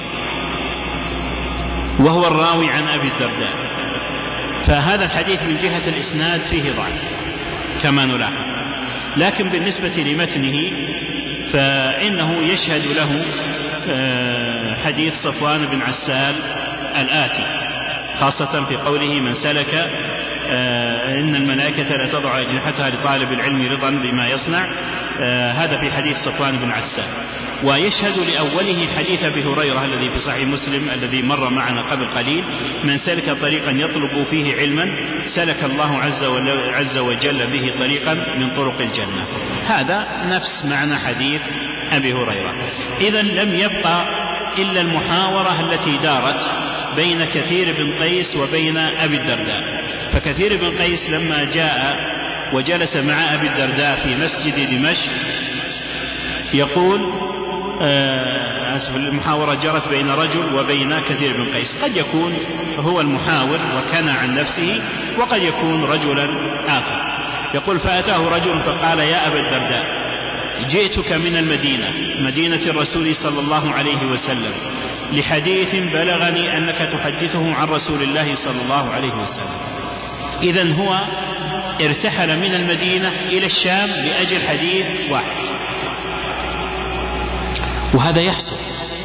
وهو الراوي عن أبي الدرداء. فهذا الحديث من جهة الإسناد فيه ضعف كما نلاحظ، لكن بالنسبة لمتنه فإنه يشهد له حديث صفوان بن عسال الآتي، خاصة في قوله من سلك إن الملائكة لا تضع أجنحتها لطالب العلم رضا بما يصنع، هذا في حديث صفوان بن عسال. ويشهد لأوله حديث أبي هريرة الذي في صحيح مسلم الذي مر معنا قبل قليل: من سلك طريقا يطلب فيه علما سلك الله عز وجل به طريقا من طرق الجنة. هذا نفس معنى حديث أبي هريرة. إذن لم يبقى إلا المحاورة التي دارت بين كثير بن قيس وبين أبي الدرداء. فكثير بن قيس لما جاء وجلس مع أبي الدرداء في مسجد دمشق يقول المحاورة جرت بين رجل وبين كثير بن قيس، قد يكون هو المحاور وكان عن نفسه، وقد يكون رجلا آخر. يقول: فأتاه رجل فقال: يا أبا الدرداء، جئتك من المدينة، مدينة الرسول صلى الله عليه وسلم، لحديث بلغني أنك تحدثه عن رسول الله صلى الله عليه وسلم. إذن هو ارتحل من المدينة إلى الشام لأجل حديث واحد، وهذا يحصل.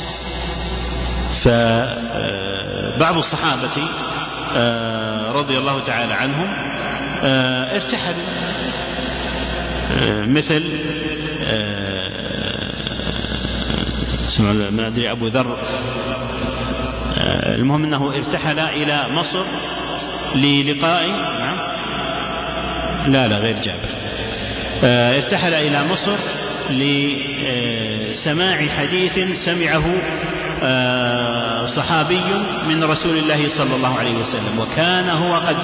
فبعض الصحابة رضي الله تعالى عنهم ارتحلوا، مثل ما أدري أبو ذر، المهم أنه ارتحل إلى مصر للقاء لا غير جابر، ارتحل إلى مصر لسماع حديث سمعه صحابي من رسول الله صلى الله عليه وسلم، وكان هو قد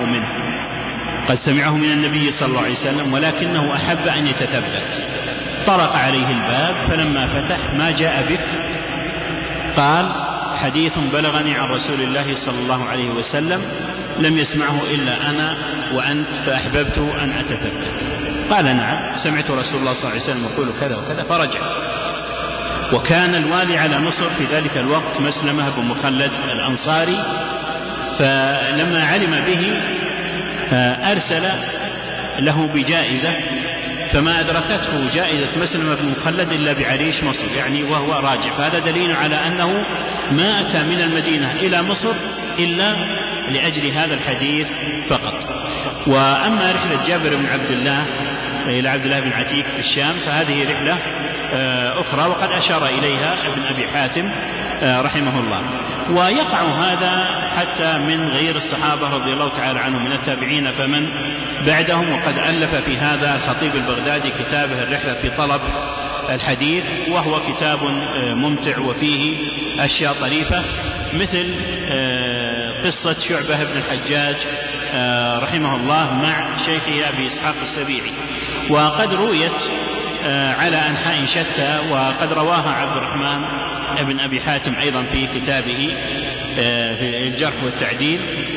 سمعه من النبي صلى الله عليه وسلم، ولكنه أحب أن يتثبت. طرق عليه الباب، فلما فتح: ما جاء بك؟ قال: حديث بلغني عن رسول الله صلى الله عليه وسلم لم يسمعه إلا أنا وأنت، فأحببت أن أتثبت. قال: نعم، سمعت رسول الله صلى الله عليه وسلم يقول كذا وكذا. فرجع. وكان الوالي على مصر في ذلك الوقت مسلمة بن مخلد الأنصاري، فلما علم به أرسل له بجائزة، فما أدركته جائزة مسلمة بن مخلد إلا بعريش مصر، يعني وهو راجع. فهذا دليل على أنه ما أتى من المدينة إلى مصر إلا لأجل هذا الحديث فقط. وأما رحلة جابر بن عبد الله إلى عبد الله بن عتيك في الشام فهذه رحلة أخرى، وقد أشار إليها ابن أبي حاتم رحمه الله. ويقع هذا حتى من غير الصحابة رضي الله تعالى عنهم من التابعين فمن بعدهم. وقد ألف في هذا الخطيب البغدادي كتابه الرحلة في طلب الحديث، وهو كتاب ممتع وفيه أشياء طريفة، مثل قصة شعبة بن الحجاج رحمه الله مع شيخه أبي إسحاق السبيعي، وقد رويت على أنحاء شتى، وقد رواها عبد الرحمن بن أبي حاتم أيضا في كتابه في الجرح والتعديل.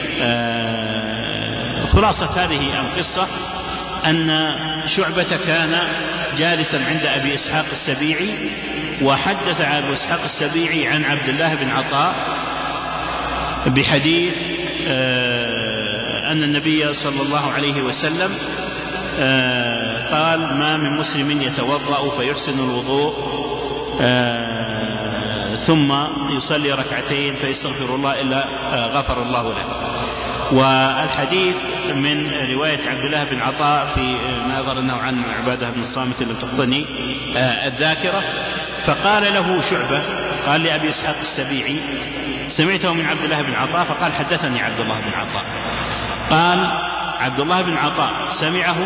خلاصة هذه القصة أن شعبة كان جالسا عند أبي إسحاق السبيعي، وحدث أبو إسحاق السبيعي عن عبد الله بن عطاء بحديث أن النبي صلى الله عليه وسلم قال: ما من مسلم يتوضأ فيحسن الوضوء ثم يصلي ركعتين فيستغفر الله إلا غفر الله له. والحديث من رواية عبد الله بن عطاء في ما يظهر أنه عن عبادة بن الصامت لم تخطني الذاكرة. فقال له شعبة، قال لأبي إسحاق السبيعي: سمعته من عبد الله بن عطاء، فقال: حدثني عبد الله بن عطاء. قال عبد الله بن عطاء سمعه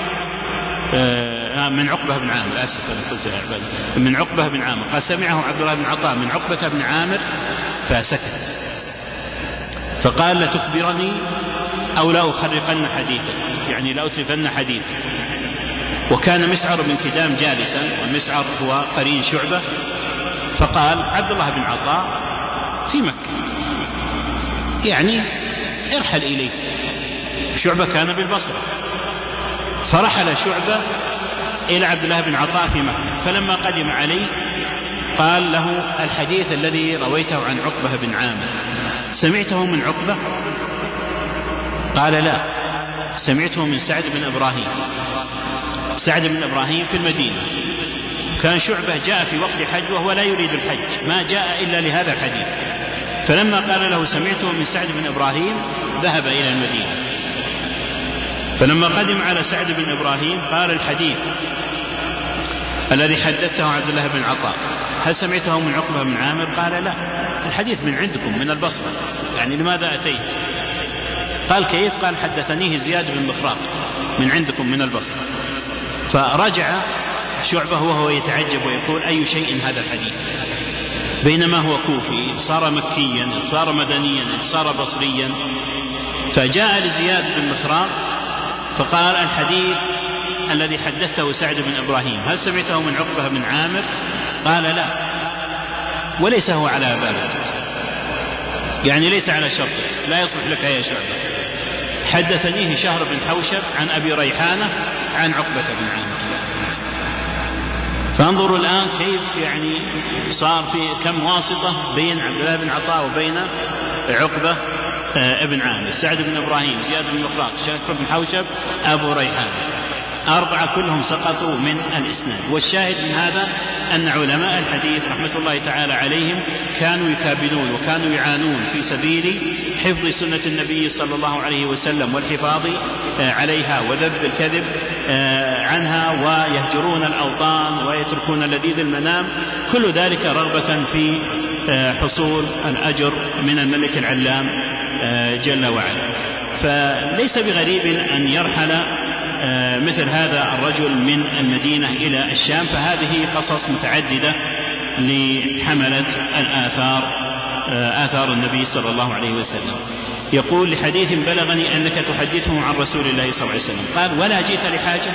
من عقبة بن عامر، آسف أنا قلت من عقبة بن عامر، قال سمعه عبد الله بن عطاء من عقبة بن عامر فسكت. فقال: لتخبرني أو لا أخرقن حديثا، يعني لا أتلفن حديثا. وكان مسعر بن كدام جالسا، والمسعر هو قرين شعبة. فقال عبد الله بن عطاء في مكة، يعني ارحل إليه. شعبة كان بالبصرة، فرحل شعبة إلى عبد الله بن عطاء في مكة. فلما قدم عليه قال له: الحديث الذي رويته عن عقبة بن عامر سمعته من عقبة؟ قال: لا، سمعته من سعد بن إبراهيم. سعد بن إبراهيم في المدينة، كان شعبة جاء في وقت حج وهو لا يريد الحج، ما جاء إلا لهذا الحديث. فلما قال له سمعته من سعد بن إبراهيم ذهب إلى المدينة. فلما قدم على سعد بن إبراهيم قال: الحديث الذي حدثته عبد الله بن عطاء هل سمعته من عقبة بن عامر؟ قال: لا، الحديث من عندكم من البصرة، يعني لماذا أتيت؟ قال: كيف؟ قال: حدثنيه زياد بن مخراق من عندكم من البصرة. فرجع شعبة وهو يتعجب ويقول: أي شيء هذا الحديث؟ بينما هو كوفي، صار مكيا، صار مدنيا، صار بصريا. فجاء لزياد بن مخراق فقال: الحديث الذي حدثته سعد بن إبراهيم هل سمعته من عقبة بن عامر؟ قال: لا، وليس هو على بابك، يعني ليس على شرطك، لا يصلح لك يا شعبة. حدثنيه شهر بن حوشب عن أبي ريحانة عن عقبة بن عامر. فانظروا الآن كيف يعني صار في كم واسطة بين عبد الله بن عطاء وبين عقبة ابن عامر. سعد بن إبراهيم، زياد بن مخراق، شهر بن حوشب، أبو ريحانة، 4 كلهم سقطوا من الإسناد. والشاهد من هذا أن علماء الحديث رحمة الله تعالى عليهم كانوا يكابدون وكانوا يعانون في سبيل حفظ سنة النبي صلى الله عليه وسلم والحفاظ عليها وذب الكذب عنها، ويهجرون الأوطان ويتركون لذيذ المنام، كل ذلك رغبة في حصول الأجر من الملك العلام جل وعلا. فليس بغريب أن يرحل مثل هذا الرجل من المدينة إلى الشام. فهذه قصص متعددة لحملة الآثار، آثار النبي صلى الله عليه وسلم. يقول: لحديث بلغني أنك تحدثه عن رسول الله صلى الله عليه وسلم. قال: ولا جئت لحاجة؟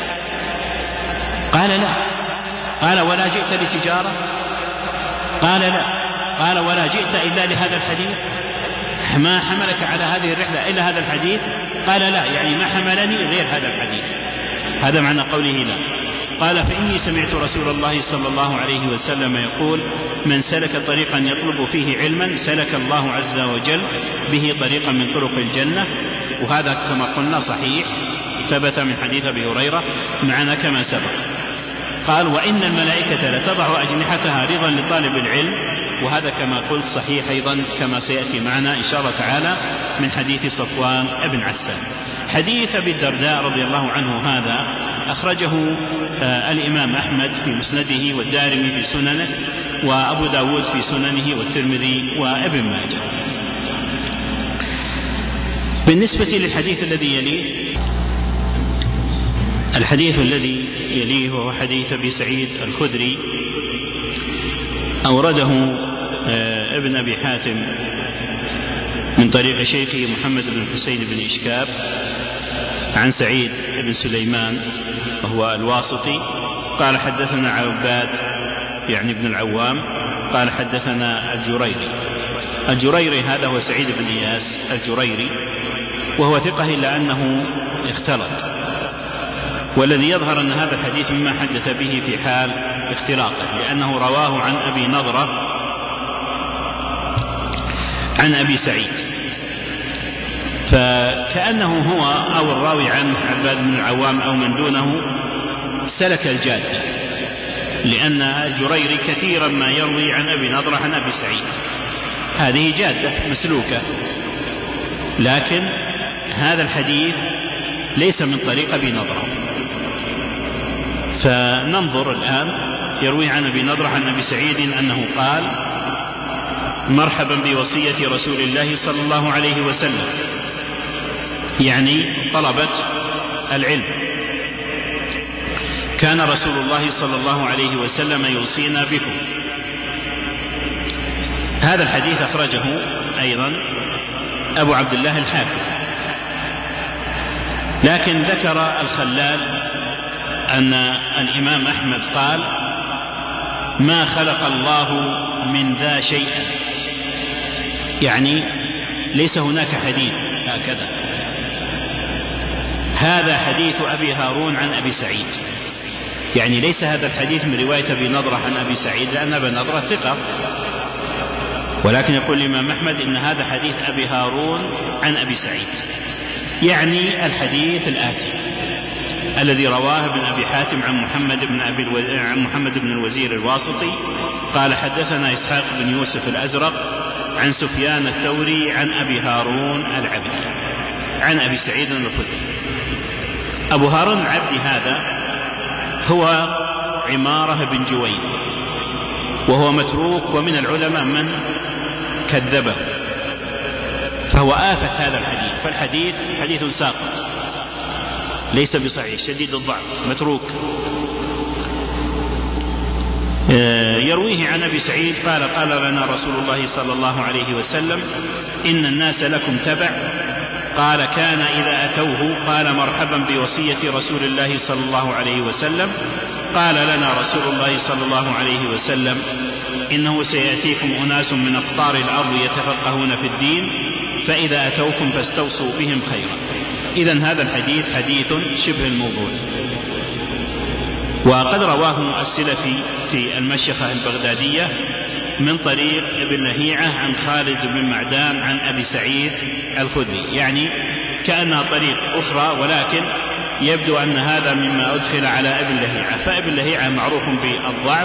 قال: لا. قال: ولا جئت لتجارة؟ قال: لا. قال: ولا جئت إلا لهذا الحديث؟ ما حملك على هذه الرحلة إلا هذا الحديث؟ قال: لا، يعني ما حملني غير هذا الحديث. هذا معنى قوله لا. قال: فإني سمعت رسول الله صلى الله عليه وسلم يقول: من سلك طريقا يطلب فيه علما سلك الله عز وجل به طريقا من طرق الجنة. وهذا كما قلنا صحيح، ثبت من حديث أبي هريرة معنا كما سبق. قال: وإن الملائكة لتضع أجنحتها رضا لطالب العلم. وهذا كما قلت صحيح أيضا كما سيأتي معنا إن شاء الله تعالى من حديث صفوان بن عسان. حديث أبي الدرداء رضي الله عنه هذا أخرجه الإمام أحمد في مسنده والدارمي في سننه وأبو داود في سننه والترمذي وابن ماجه. بالنسبة للحديث الذي يليه، الحديث الذي يليه وهو حديث أبي سعيد الخدري، أورده ابن أبي حاتم من طريق شيخه محمد بن الحسين بن إشكاب عن سعيد بن سليمان وهو الواسطي قال حدثنا عباد يعني ابن العوام قال حدثنا الجريري هذا هو سعيد بن إياس الجريري، وهو ثقة إلا أنه اختلط، والذي يظهر أن هذا الحديث مما حدث به في حال اختلاطه، لأنه رواه عن أبي نضرة عن أبي سعيد، فكأنه هو أو الراوي عنه عباد بن العوام أو من دونه سلك الجادة، لأن الجريري كثيرا ما يروي عن أبي نضرة عن أبي سعيد، هذه جادة مسلوكة، لكن هذا الحديث ليس من طريق أبي نضرة. فننظر الآن، يروي عن أبي نضرة عن أبي سعيد أنه قال: مرحبا بوصية رسول الله صلى الله عليه وسلم، يعني طلبة العلم، كان رسول الله صلى الله عليه وسلم يوصينا بكم. هذا الحديث أخرجه أيضا أبو عبد الله الحاكم، لكن ذكر الخلال أن الإمام أحمد قال: ما خلق الله من ذا شيئا، يعني ليس هناك حديث هكذا. هذا حديث أبي هارون عن أبي سعيد، يعني ليس هذا الحديث من رواية أبي نضرة عن أبي سعيد، لأن أبا نضرة ثقة، ولكن يقول الإمام أحمد إن هذا حديث أبي هارون عن أبي سعيد، يعني الحديث الآتي الذي رواه ابن أبي حاتم عن محمد بن الوزير الواسطي قال: حدثنا إسحاق بن يوسف الأزرق عن سفيان الثوري عن أبي هارون العبدي عن أبي سعيد الخدري. أبو هارون العبدي هذا هو عمارة بن جويد، وهو متروك، ومن العلماء من كذبه، فهو آفة هذا الحديث، فالحديث حديث ساقط ليس بصحيح، شديد الضعف، متروك. يرويه عن أبي سعيد قال: قال لنا رسول الله صلى الله عليه وسلم: إن الناس لكم تبع. قال: كان إذا أتوه قال: مرحبا بوصية رسول الله صلى الله عليه وسلم. قال لنا رسول الله صلى الله عليه وسلم: إنه سيأتيكم أناس من أقطار الأرض يتفقهون في الدين، فإذا أتوكم فاستوصوا بهم خيرا. إذن هذا الحديث حديث شبه الموضوع. وقد رواه السلفي في المشيخة البغدادية من طريق ابن لهيعة عن خالد بن معدان عن أبي سعيد الخدري، يعني كأنها طريق أخرى، ولكن يبدو أن هذا مما أدخل على ابن لهيعة، فابن لهيعة معروف بالضعف،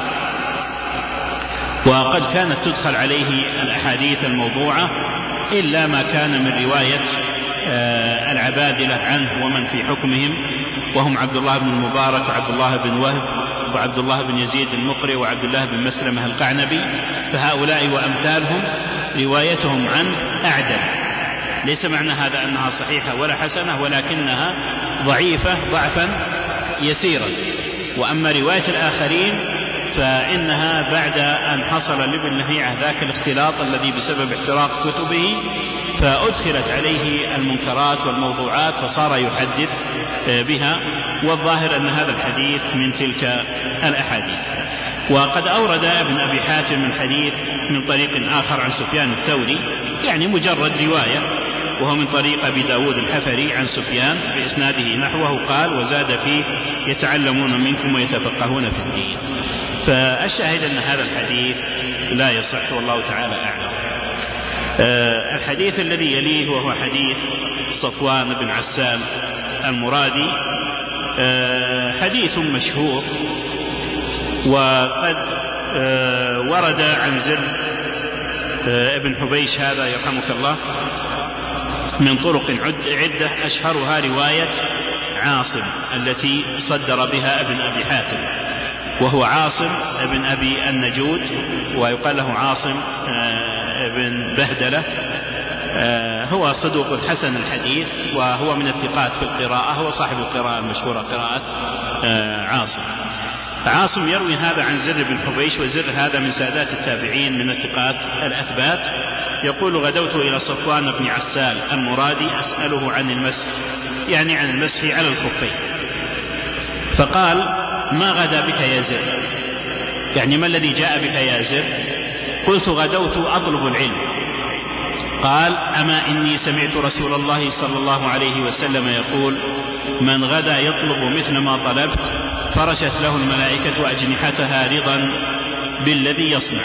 وقد كانت تدخل عليه الأحاديث الموضوعة إلا ما كان من رواية العبادلة عنه ومن في حكمهم، وهم عبد الله بن المبارك وعبد الله بن وهب وعبد الله بن يزيد المقري وعبد الله بن مسلمة القعنبي، فهؤلاء وأمثالهم روايتهم عنه أعدل. ليس معنى هذا أنها صحيحة ولا حسنة، ولكنها ضعيفة ضعفا يسيرا. وأما رواية الآخرين فإنها بعد أن حصل لابن لهيعة ذاك الاختلاط الذي بسبب احتراق كتبه، فأدخلت عليه المنكرات والموضوعات فصار يحدث بها، والظاهر أن هذا الحديث من تلك الأحاديث. وقد أورد ابن أبي حاتم الحديث من طريق آخر عن سفيان الثوري، يعني مجرد رواية، وهو من طريق أبي داود الحفري عن سفيان بإسناده نحوه قال: وزاد فيه: يتعلمون منكم ويتفقهون في الدين. فالشاهد أن هذا الحديث لا يصح، والله تعالى أعلم. الحديث الذي يليه وهو حديث صفوان بن عسال المرادي، حديث مشهور، وقد ورد عن زر ابن حبيش هذا يرحمك الله من طرق عدة، أشهرها رواية عاصم التي صدر بها ابن أبي حاتم. وهو عاصم بن أبي النجود، ويقال له عاصم بن بهدلة. هو صدوق حسن الحديث، وهو من الثقات في القراءة، هو صاحب القراءة المشهورة قراءة عاصم. عاصم يروي هذا عن زر بن حبيش، وزر هذا من سادات التابعين من الثقات الأثبات. يقول: غدوت إلى صفوان بن عسال المرادي أسأله عن المسح، يعني عن المسح على الخفين، فقال: ما غدا بك يا زر؟ يعني ما الذي جاء بك يا زر؟ قلت: غدوت أطلب العلم. قال: أما إني سمعت رسول الله صلى الله عليه وسلم يقول: من غدا يطلب مثل ما طلبت فرشت له الملائكة أجنحتها رضا بالذي يصنع.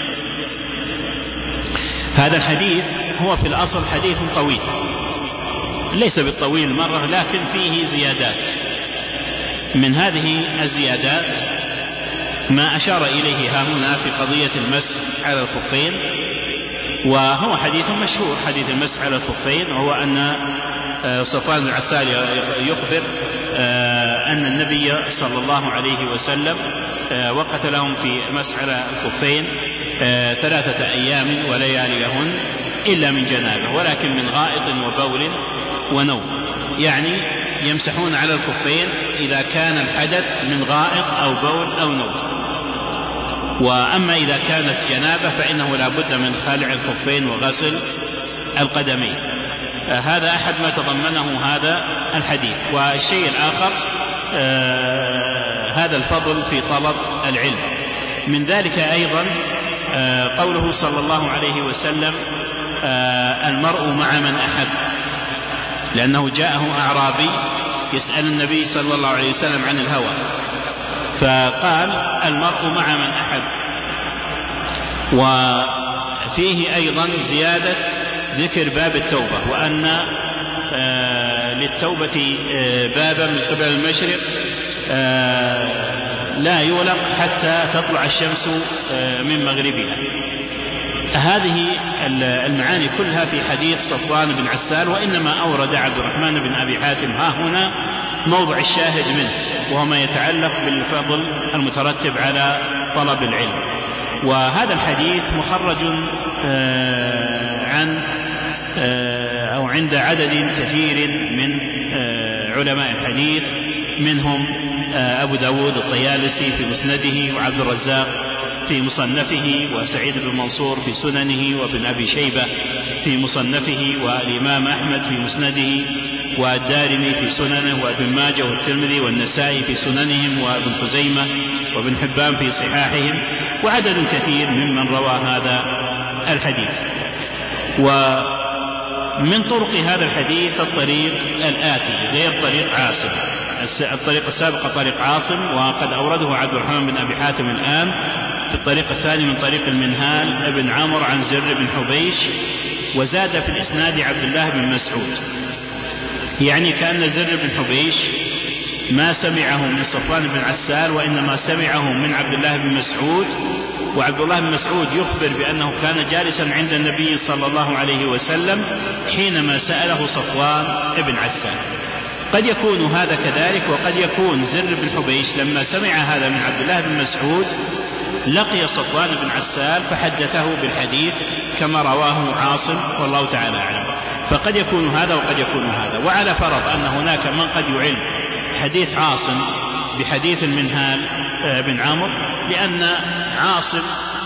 هذا الحديث هو في الأصل حديث طويل، ليس بالطويل مرة، لكن فيه زيادات. من هذه الزيادات ما أشار إليه هنا في قضية المسح على الخفين، وهو حديث مشهور، حديث المسح على الخفين، وهو أن صفوان بن عسال يخبر أن النبي صلى الله عليه وسلم وقت لهم في مسح على الخفين 3 أيام ولياليهن إلا من جنابه، ولكن من غائط وبول ونوم، يعني يمسحون على الخفين إذا كان الحدث من غائط أو بول أو نوم. وأما إذا كانت جنابة فإنه لا بد من خلع الخفين وغسل القدمين. هذا أحد ما تضمنه هذا الحديث. والشيء الآخر هذا الفضل في طلب العلم. من ذلك أيضا قوله صلى الله عليه وسلم: المرء مع من أحب، لأنه جاءه أعرابي يسأل النبي صلى الله عليه وسلم عن الهوى، فقال: المرء مع من أحب. وفيه أيضا زيادة ذكر باب التوبة، وأن للتوبة بابا من قبل المشرق لا يغلق حتى تطلع الشمس من مغربها. هذه المعاني كلها في حديث صفوان بن عسال، وإنما أورد عبد الرحمن بن أبي حاتم ها هنا موضع الشاهد منه، وهو ما يتعلق بالفضل المترتب على طلب العلم. وهذا الحديث مخرج أو عند عدد كثير من علماء الحديث، منهم أبو داود الطيالسي في مسنده، وعبد الرزاق في مصنفه، وسعيد بن منصور في سننه، وابن أبي شيبة في مصنفه، والإمام أحمد في مسنده، والدارمي في سننه، وابن ماجه والترمذي والنسائي في سننهم، وابن خزيمة وابن حبان في صحاحهم، وعدد كثير ممن روى هذا الحديث. ومن طرق هذا الحديث الطريق الآتي غير طريق عاصم. الطريق السابق طريق عاصم، وقد أورده عبد الرحمن بن أبي حاتم الآن في الطريق الثاني من طريق المنهال بن عمرو عن زر بن حبيش، وزاد في الإسناد عبد الله بن مسعود، يعني كأن زر بن حبيش ما سمعه من صفوان بن عسال، وإنما سمعه من عبد الله بن مسعود. وعبد الله بن مسعود يخبر بأنه كان جالسا عند النبي صلى الله عليه وسلم حينما سأله صفوان بن عسال. قد يكون هذا كذلك، وقد يكون زر بن حبيش لما سمع هذا من عبد الله بن مسعود لقي صفوان بن عسال فحدثه بالحديث كما رواه عاصم، والله تعالى أعلم. فقد يكون هذا وقد يكون هذا. وعلى فرض أن هناك من قد يعل حديث عاصم بحديث المنهال بن عمرو، لأن عاصم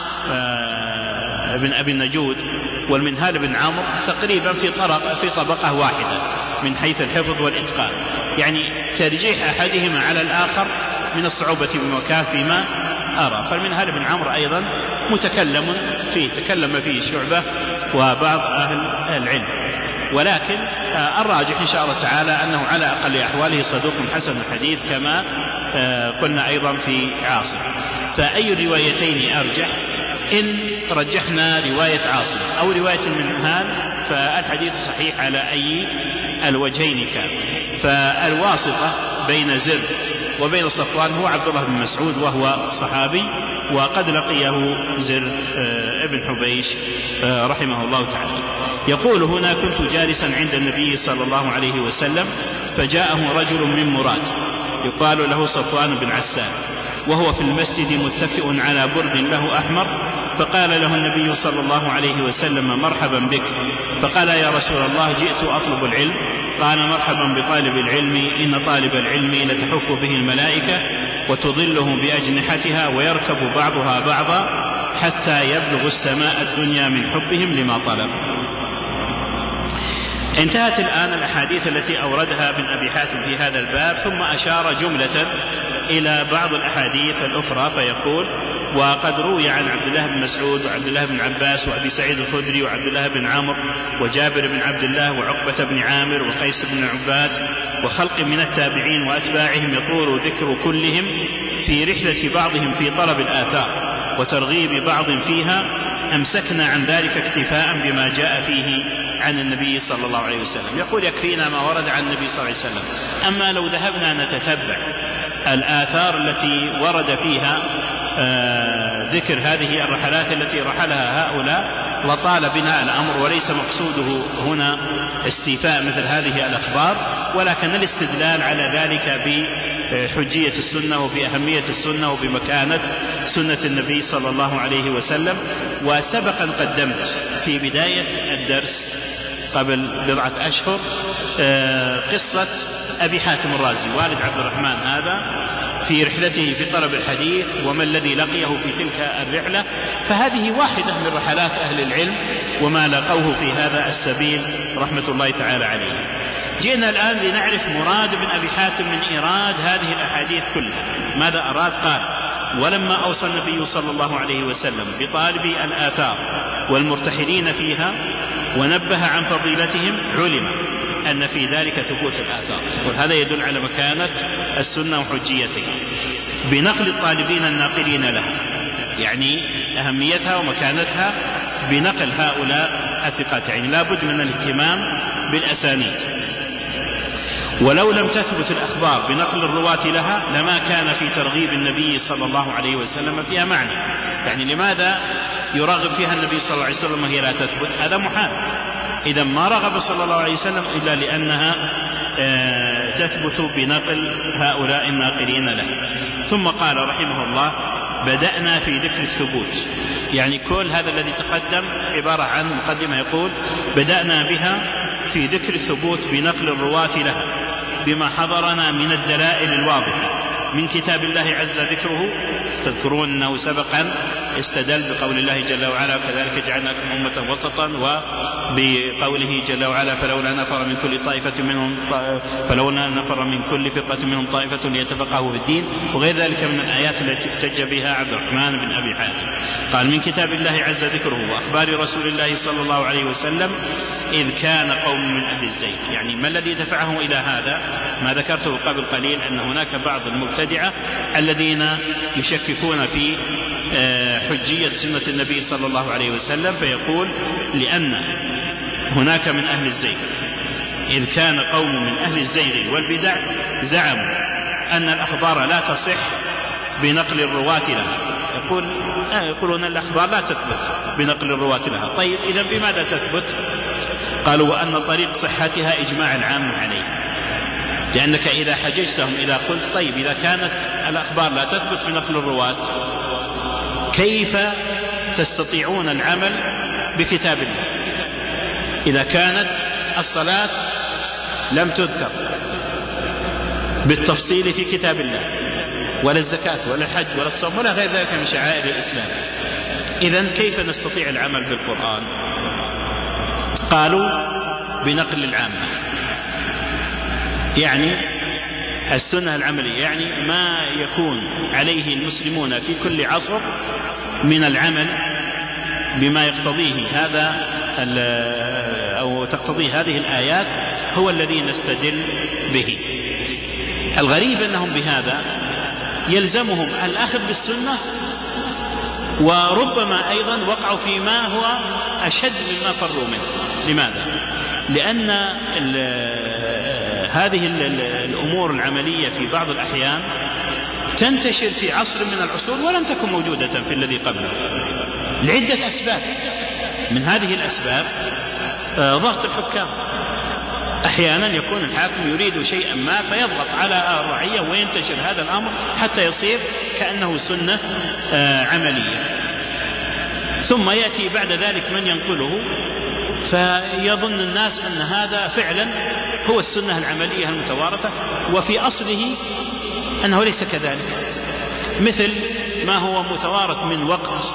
بن أبي النجود والمنهال بن عمرو تقريبا في طبقة واحدة من حيث الحفظ والإتقان، يعني ترجيح أحدهما على الآخر من الصعوبة بمكان فيما أرى. فالمنهال بن عمرو أيضا متكلم فيه، تكلم فيه شعبة وبعض أهل العلم، ولكن الراجح إن شاء الله تعالى أنه على أقل أحواله صدوق حسن الحديث كما قلنا أيضا في عاصم. فأي الروايتين أرجح؟ إن رجحنا رواية عاصم أو رواية المنهال فالحديث صحيح على أي الوجهين كان. فالواسطة بين زر وبين صفوان هو عبد الله بن مسعود، وهو صحابي، وقد لقيه زر ابن حبيش رحمه الله تعالى. يقول هنا: كنت جالسا عند النبي صلى الله عليه وسلم فجاءه رجل من مراد يقال له صفوان بن عسال، وهو في المسجد متكئ على برد له أحمر، فقال له النبي صلى الله عليه وسلم: مرحبا بك. فقال: يا رسول الله، جئت أطلب العلم. قال: مرحبا بطالب العلم، إن طالب العلم لتحف به الملائكة وتظله بأجنحتها ويركب بعضها بعضا حتى يبلغ السماء الدنيا من حبهم لما طلب. انتهت الآن الأحاديث التي أوردها ابن أبي حاتم في هذا الباب، ثم أشار جملة إلى بعض الأحاديث الأخرى فيقول: وقد روي عن عبد الله بن مسعود وعبد الله بن عباس وأبي سعيد الخدري وعبد الله بن عمرو وجابر بن عبد الله وعقبة بن عامر وقيس بن عباد وخلق من التابعين وأتباعهم يطول ذكر كلهم في رحلة بعضهم في طلب الآثار وترغيب بعض فيها، أمسكنا عن ذلك اكتفاء بما جاء فيه عن النبي صلى الله عليه وسلم. يقول: يكفينا ما ورد عن النبي صلى الله عليه وسلم. أما لو ذهبنا نتتبع الآثار التي ورد فيها ذكر هذه الرحلات التي رحلها هؤلاء لطال بنا الأمر، وليس مقصوده هنا استيفاء مثل هذه الأخبار، ولكن الاستدلال على ذلك بحجية السنة وبأهمية السنة وبمكانة سنة النبي صلى الله عليه وسلم. وسبقا قدمت في بداية الدرس قبل بضعة أشهر قصة أبي حاتم الرازي والد عبد الرحمن هذا في رحلته في طلب الحديث وما الذي لقيه في تلك الرحلة، فهذه واحدة من رحلات أهل العلم وما لقوه في هذا السبيل رحمة الله تعالى عليه. جئنا الآن لنعرف مراد ابن أبي حاتم من إيراد هذه الأحاديث كلها. ماذا أراد؟ قال: ولما أوصى النبي صلى الله عليه وسلم بطالبي الآثار والمرتحلين فيها ونبه عن فضيلتهم، علم أن في ذلك ثبوت الآثار، وهذا يدل على مكانة السنة وحجيتها، بنقل الطالبين الناقلين لها، يعني أهميتها ومكانتها بنقل هؤلاء الثقات، يعني لا بد من الاهتمام بالأسانيد. ولو لم تثبت الأخبار بنقل الرواة لها لما كان في ترغيب النبي صلى الله عليه وسلم فيها معنى. يعني لماذا يرغب فيها النبي صلى الله عليه وسلم وهي لا تثبت؟ هذا محال. إذا ما رغب صلى الله عليه وسلم إلا لأنها تثبت بنقل هؤلاء الناقلين له. ثم قال رحمه الله: بدأنا في ذكر الثبوت، يعني كل هذا الذي تقدم عبارة عن مقدمة، يقول: بدأنا بها في ذكر الثبوت بنقل الرواة لها بما حضرنا من الدلائل الواضحة من كتاب الله عز ذكره. تذكرون أنه سبقا استدل بقول الله جل وعلا: كذلك جعلناكم أمة وسطا، وبقوله جل وعلا: فلولا نفر نفر من كل فرقة منهم طائفة ليتفقهوا في الدين، وغير ذلك من الآيات التي احتج بها عبد الرحمن بن أبي حاتم. قال: من كتاب الله عز ذكره وأخبار رسول الله صلى الله عليه وسلم إذ كان قوم من أهل الزيغ. يعني ما الذي دفعه إلى هذا؟ ما ذكرته قبل قليل، أن هناك بعض المبتدعة الذين يشككون في حجية سنة النبي صلى الله عليه وسلم، فيقول: لأن هناك من أهل الزيغ، إذ كان قوم من أهل الزيغ والبدع زعموا أن الأخبار لا تصح بنقل الرواة لها. يقولون الأخبار لا تثبت بنقل الرواة لها. طيب، إذا بماذا تثبت؟ قالوا: وأن طريق صحتها إجماع العام عليه. لأنك إذا حججتهم إذا قلت: طيب، إذا كانت الأخبار لا تثبت بنقل الرواة، كيف تستطيعون العمل بكتاب الله إذا كانت الصلاة لم تذكر بالتفصيل في كتاب الله، ولا الزكاة ولا الحج ولا الصوم ولا غير ذلك من شعائر الإسلام؟ إذن كيف نستطيع العمل بالقرآن؟ قالوا: بنقل العامة، يعني السنة العملية، يعني ما يكون عليه المسلمون في كل عصر من العمل بما يقتضيه هذا أو تقتضيه هذه الآيات هو الذي نستدل به. الغريب أنهم بهذا يلزمهم الأخذ بالسنة، وربما أيضا وقعوا فيما هو أشد مما فروا منه. لماذا؟ لأن هذه الأمور العملية في بعض الأحيان تنتشر في عصر من العصور ولم تكن موجودة في الذي قبله لعدة أسباب. من هذه الأسباب ضغط الحكام، أحيانا يكون الحاكم يريد شيئا ما فيضغط على الرعية وينتشر هذا الأمر حتى يصير كأنه سنة عملية، ثم يأتي بعد ذلك من ينقله فيظن الناس أن هذا فعلا هو السنة العملية المتوارثة، وفي أصله أنه ليس كذلك، مثل ما هو متوارث من وقت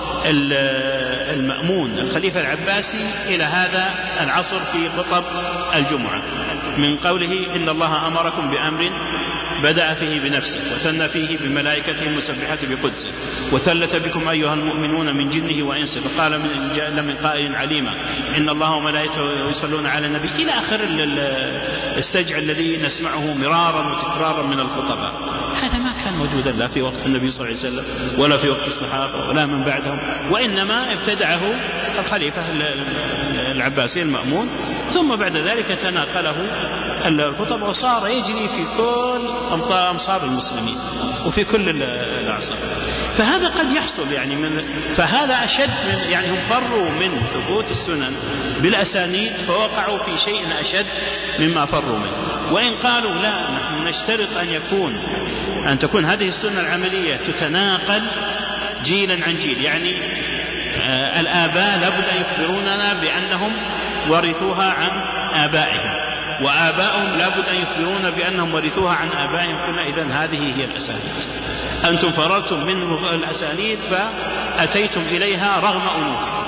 المأمون الخليفة العباسي إلى هذا العصر في خطب الجمعة، من قوله إن الله أمركم بأمر بدأ فيه بنفسه وثنى فيه بملائكته المسبحة بقدسه وثلث بكم أيها المؤمنون من جنه وإنسه فقال من قائل عليما إن الله وملائكته يصلون على النبي إلى آخر السجع الذي نسمعه مرارا وتكرارا من الخطباء. هذا ما كان موجودا لا في وقت النبي صلى الله عليه وسلم ولا في وقت الصحابة ولا من بعدهم، وإنما ابتدعه الخليفة العباسي المأمون، ثم بعد ذلك تناقله الخطب وصار يجري في كل أمصار المسلمين وفي كل الأعصار. فهذا قد يحصل يعني فهذا أشد من يعني هم فروا من ثبوت السنن بالأسانيد فوقعوا في شيء أشد مما فروا منه. وإن قالوا لا نحن نشترط أن تكون هذه السنة العملية تتناقل جيلا عن جيل، يعني الآباء لابد أن يخبروننا بأنهم ورثوها عن آبائهم، وآبائهم لابد أن يخبرونا بأنهم ورثوها عن آبائهم، قلنا إذن هذه هي الأسانيد، أنتم فررتم من الأسانيد فأتيتم إليها رغم أنوفكم.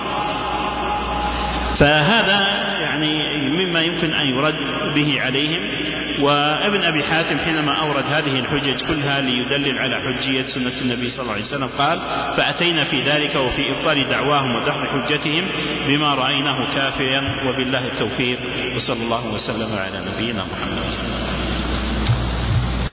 فهذا يعني مما يمكن أن يرد به عليهم. وابن أبي حاتم حينما أورد هذه الحجج كلها ليدلل على حجية سنة النبي صلى الله عليه وسلم قال فأتينا في ذلك وفي إبطال دعواهم ودحض حجتهم بما رأيناه كافيا وبالله التوفيق، وصلى الله وسلم على نبينا محمد.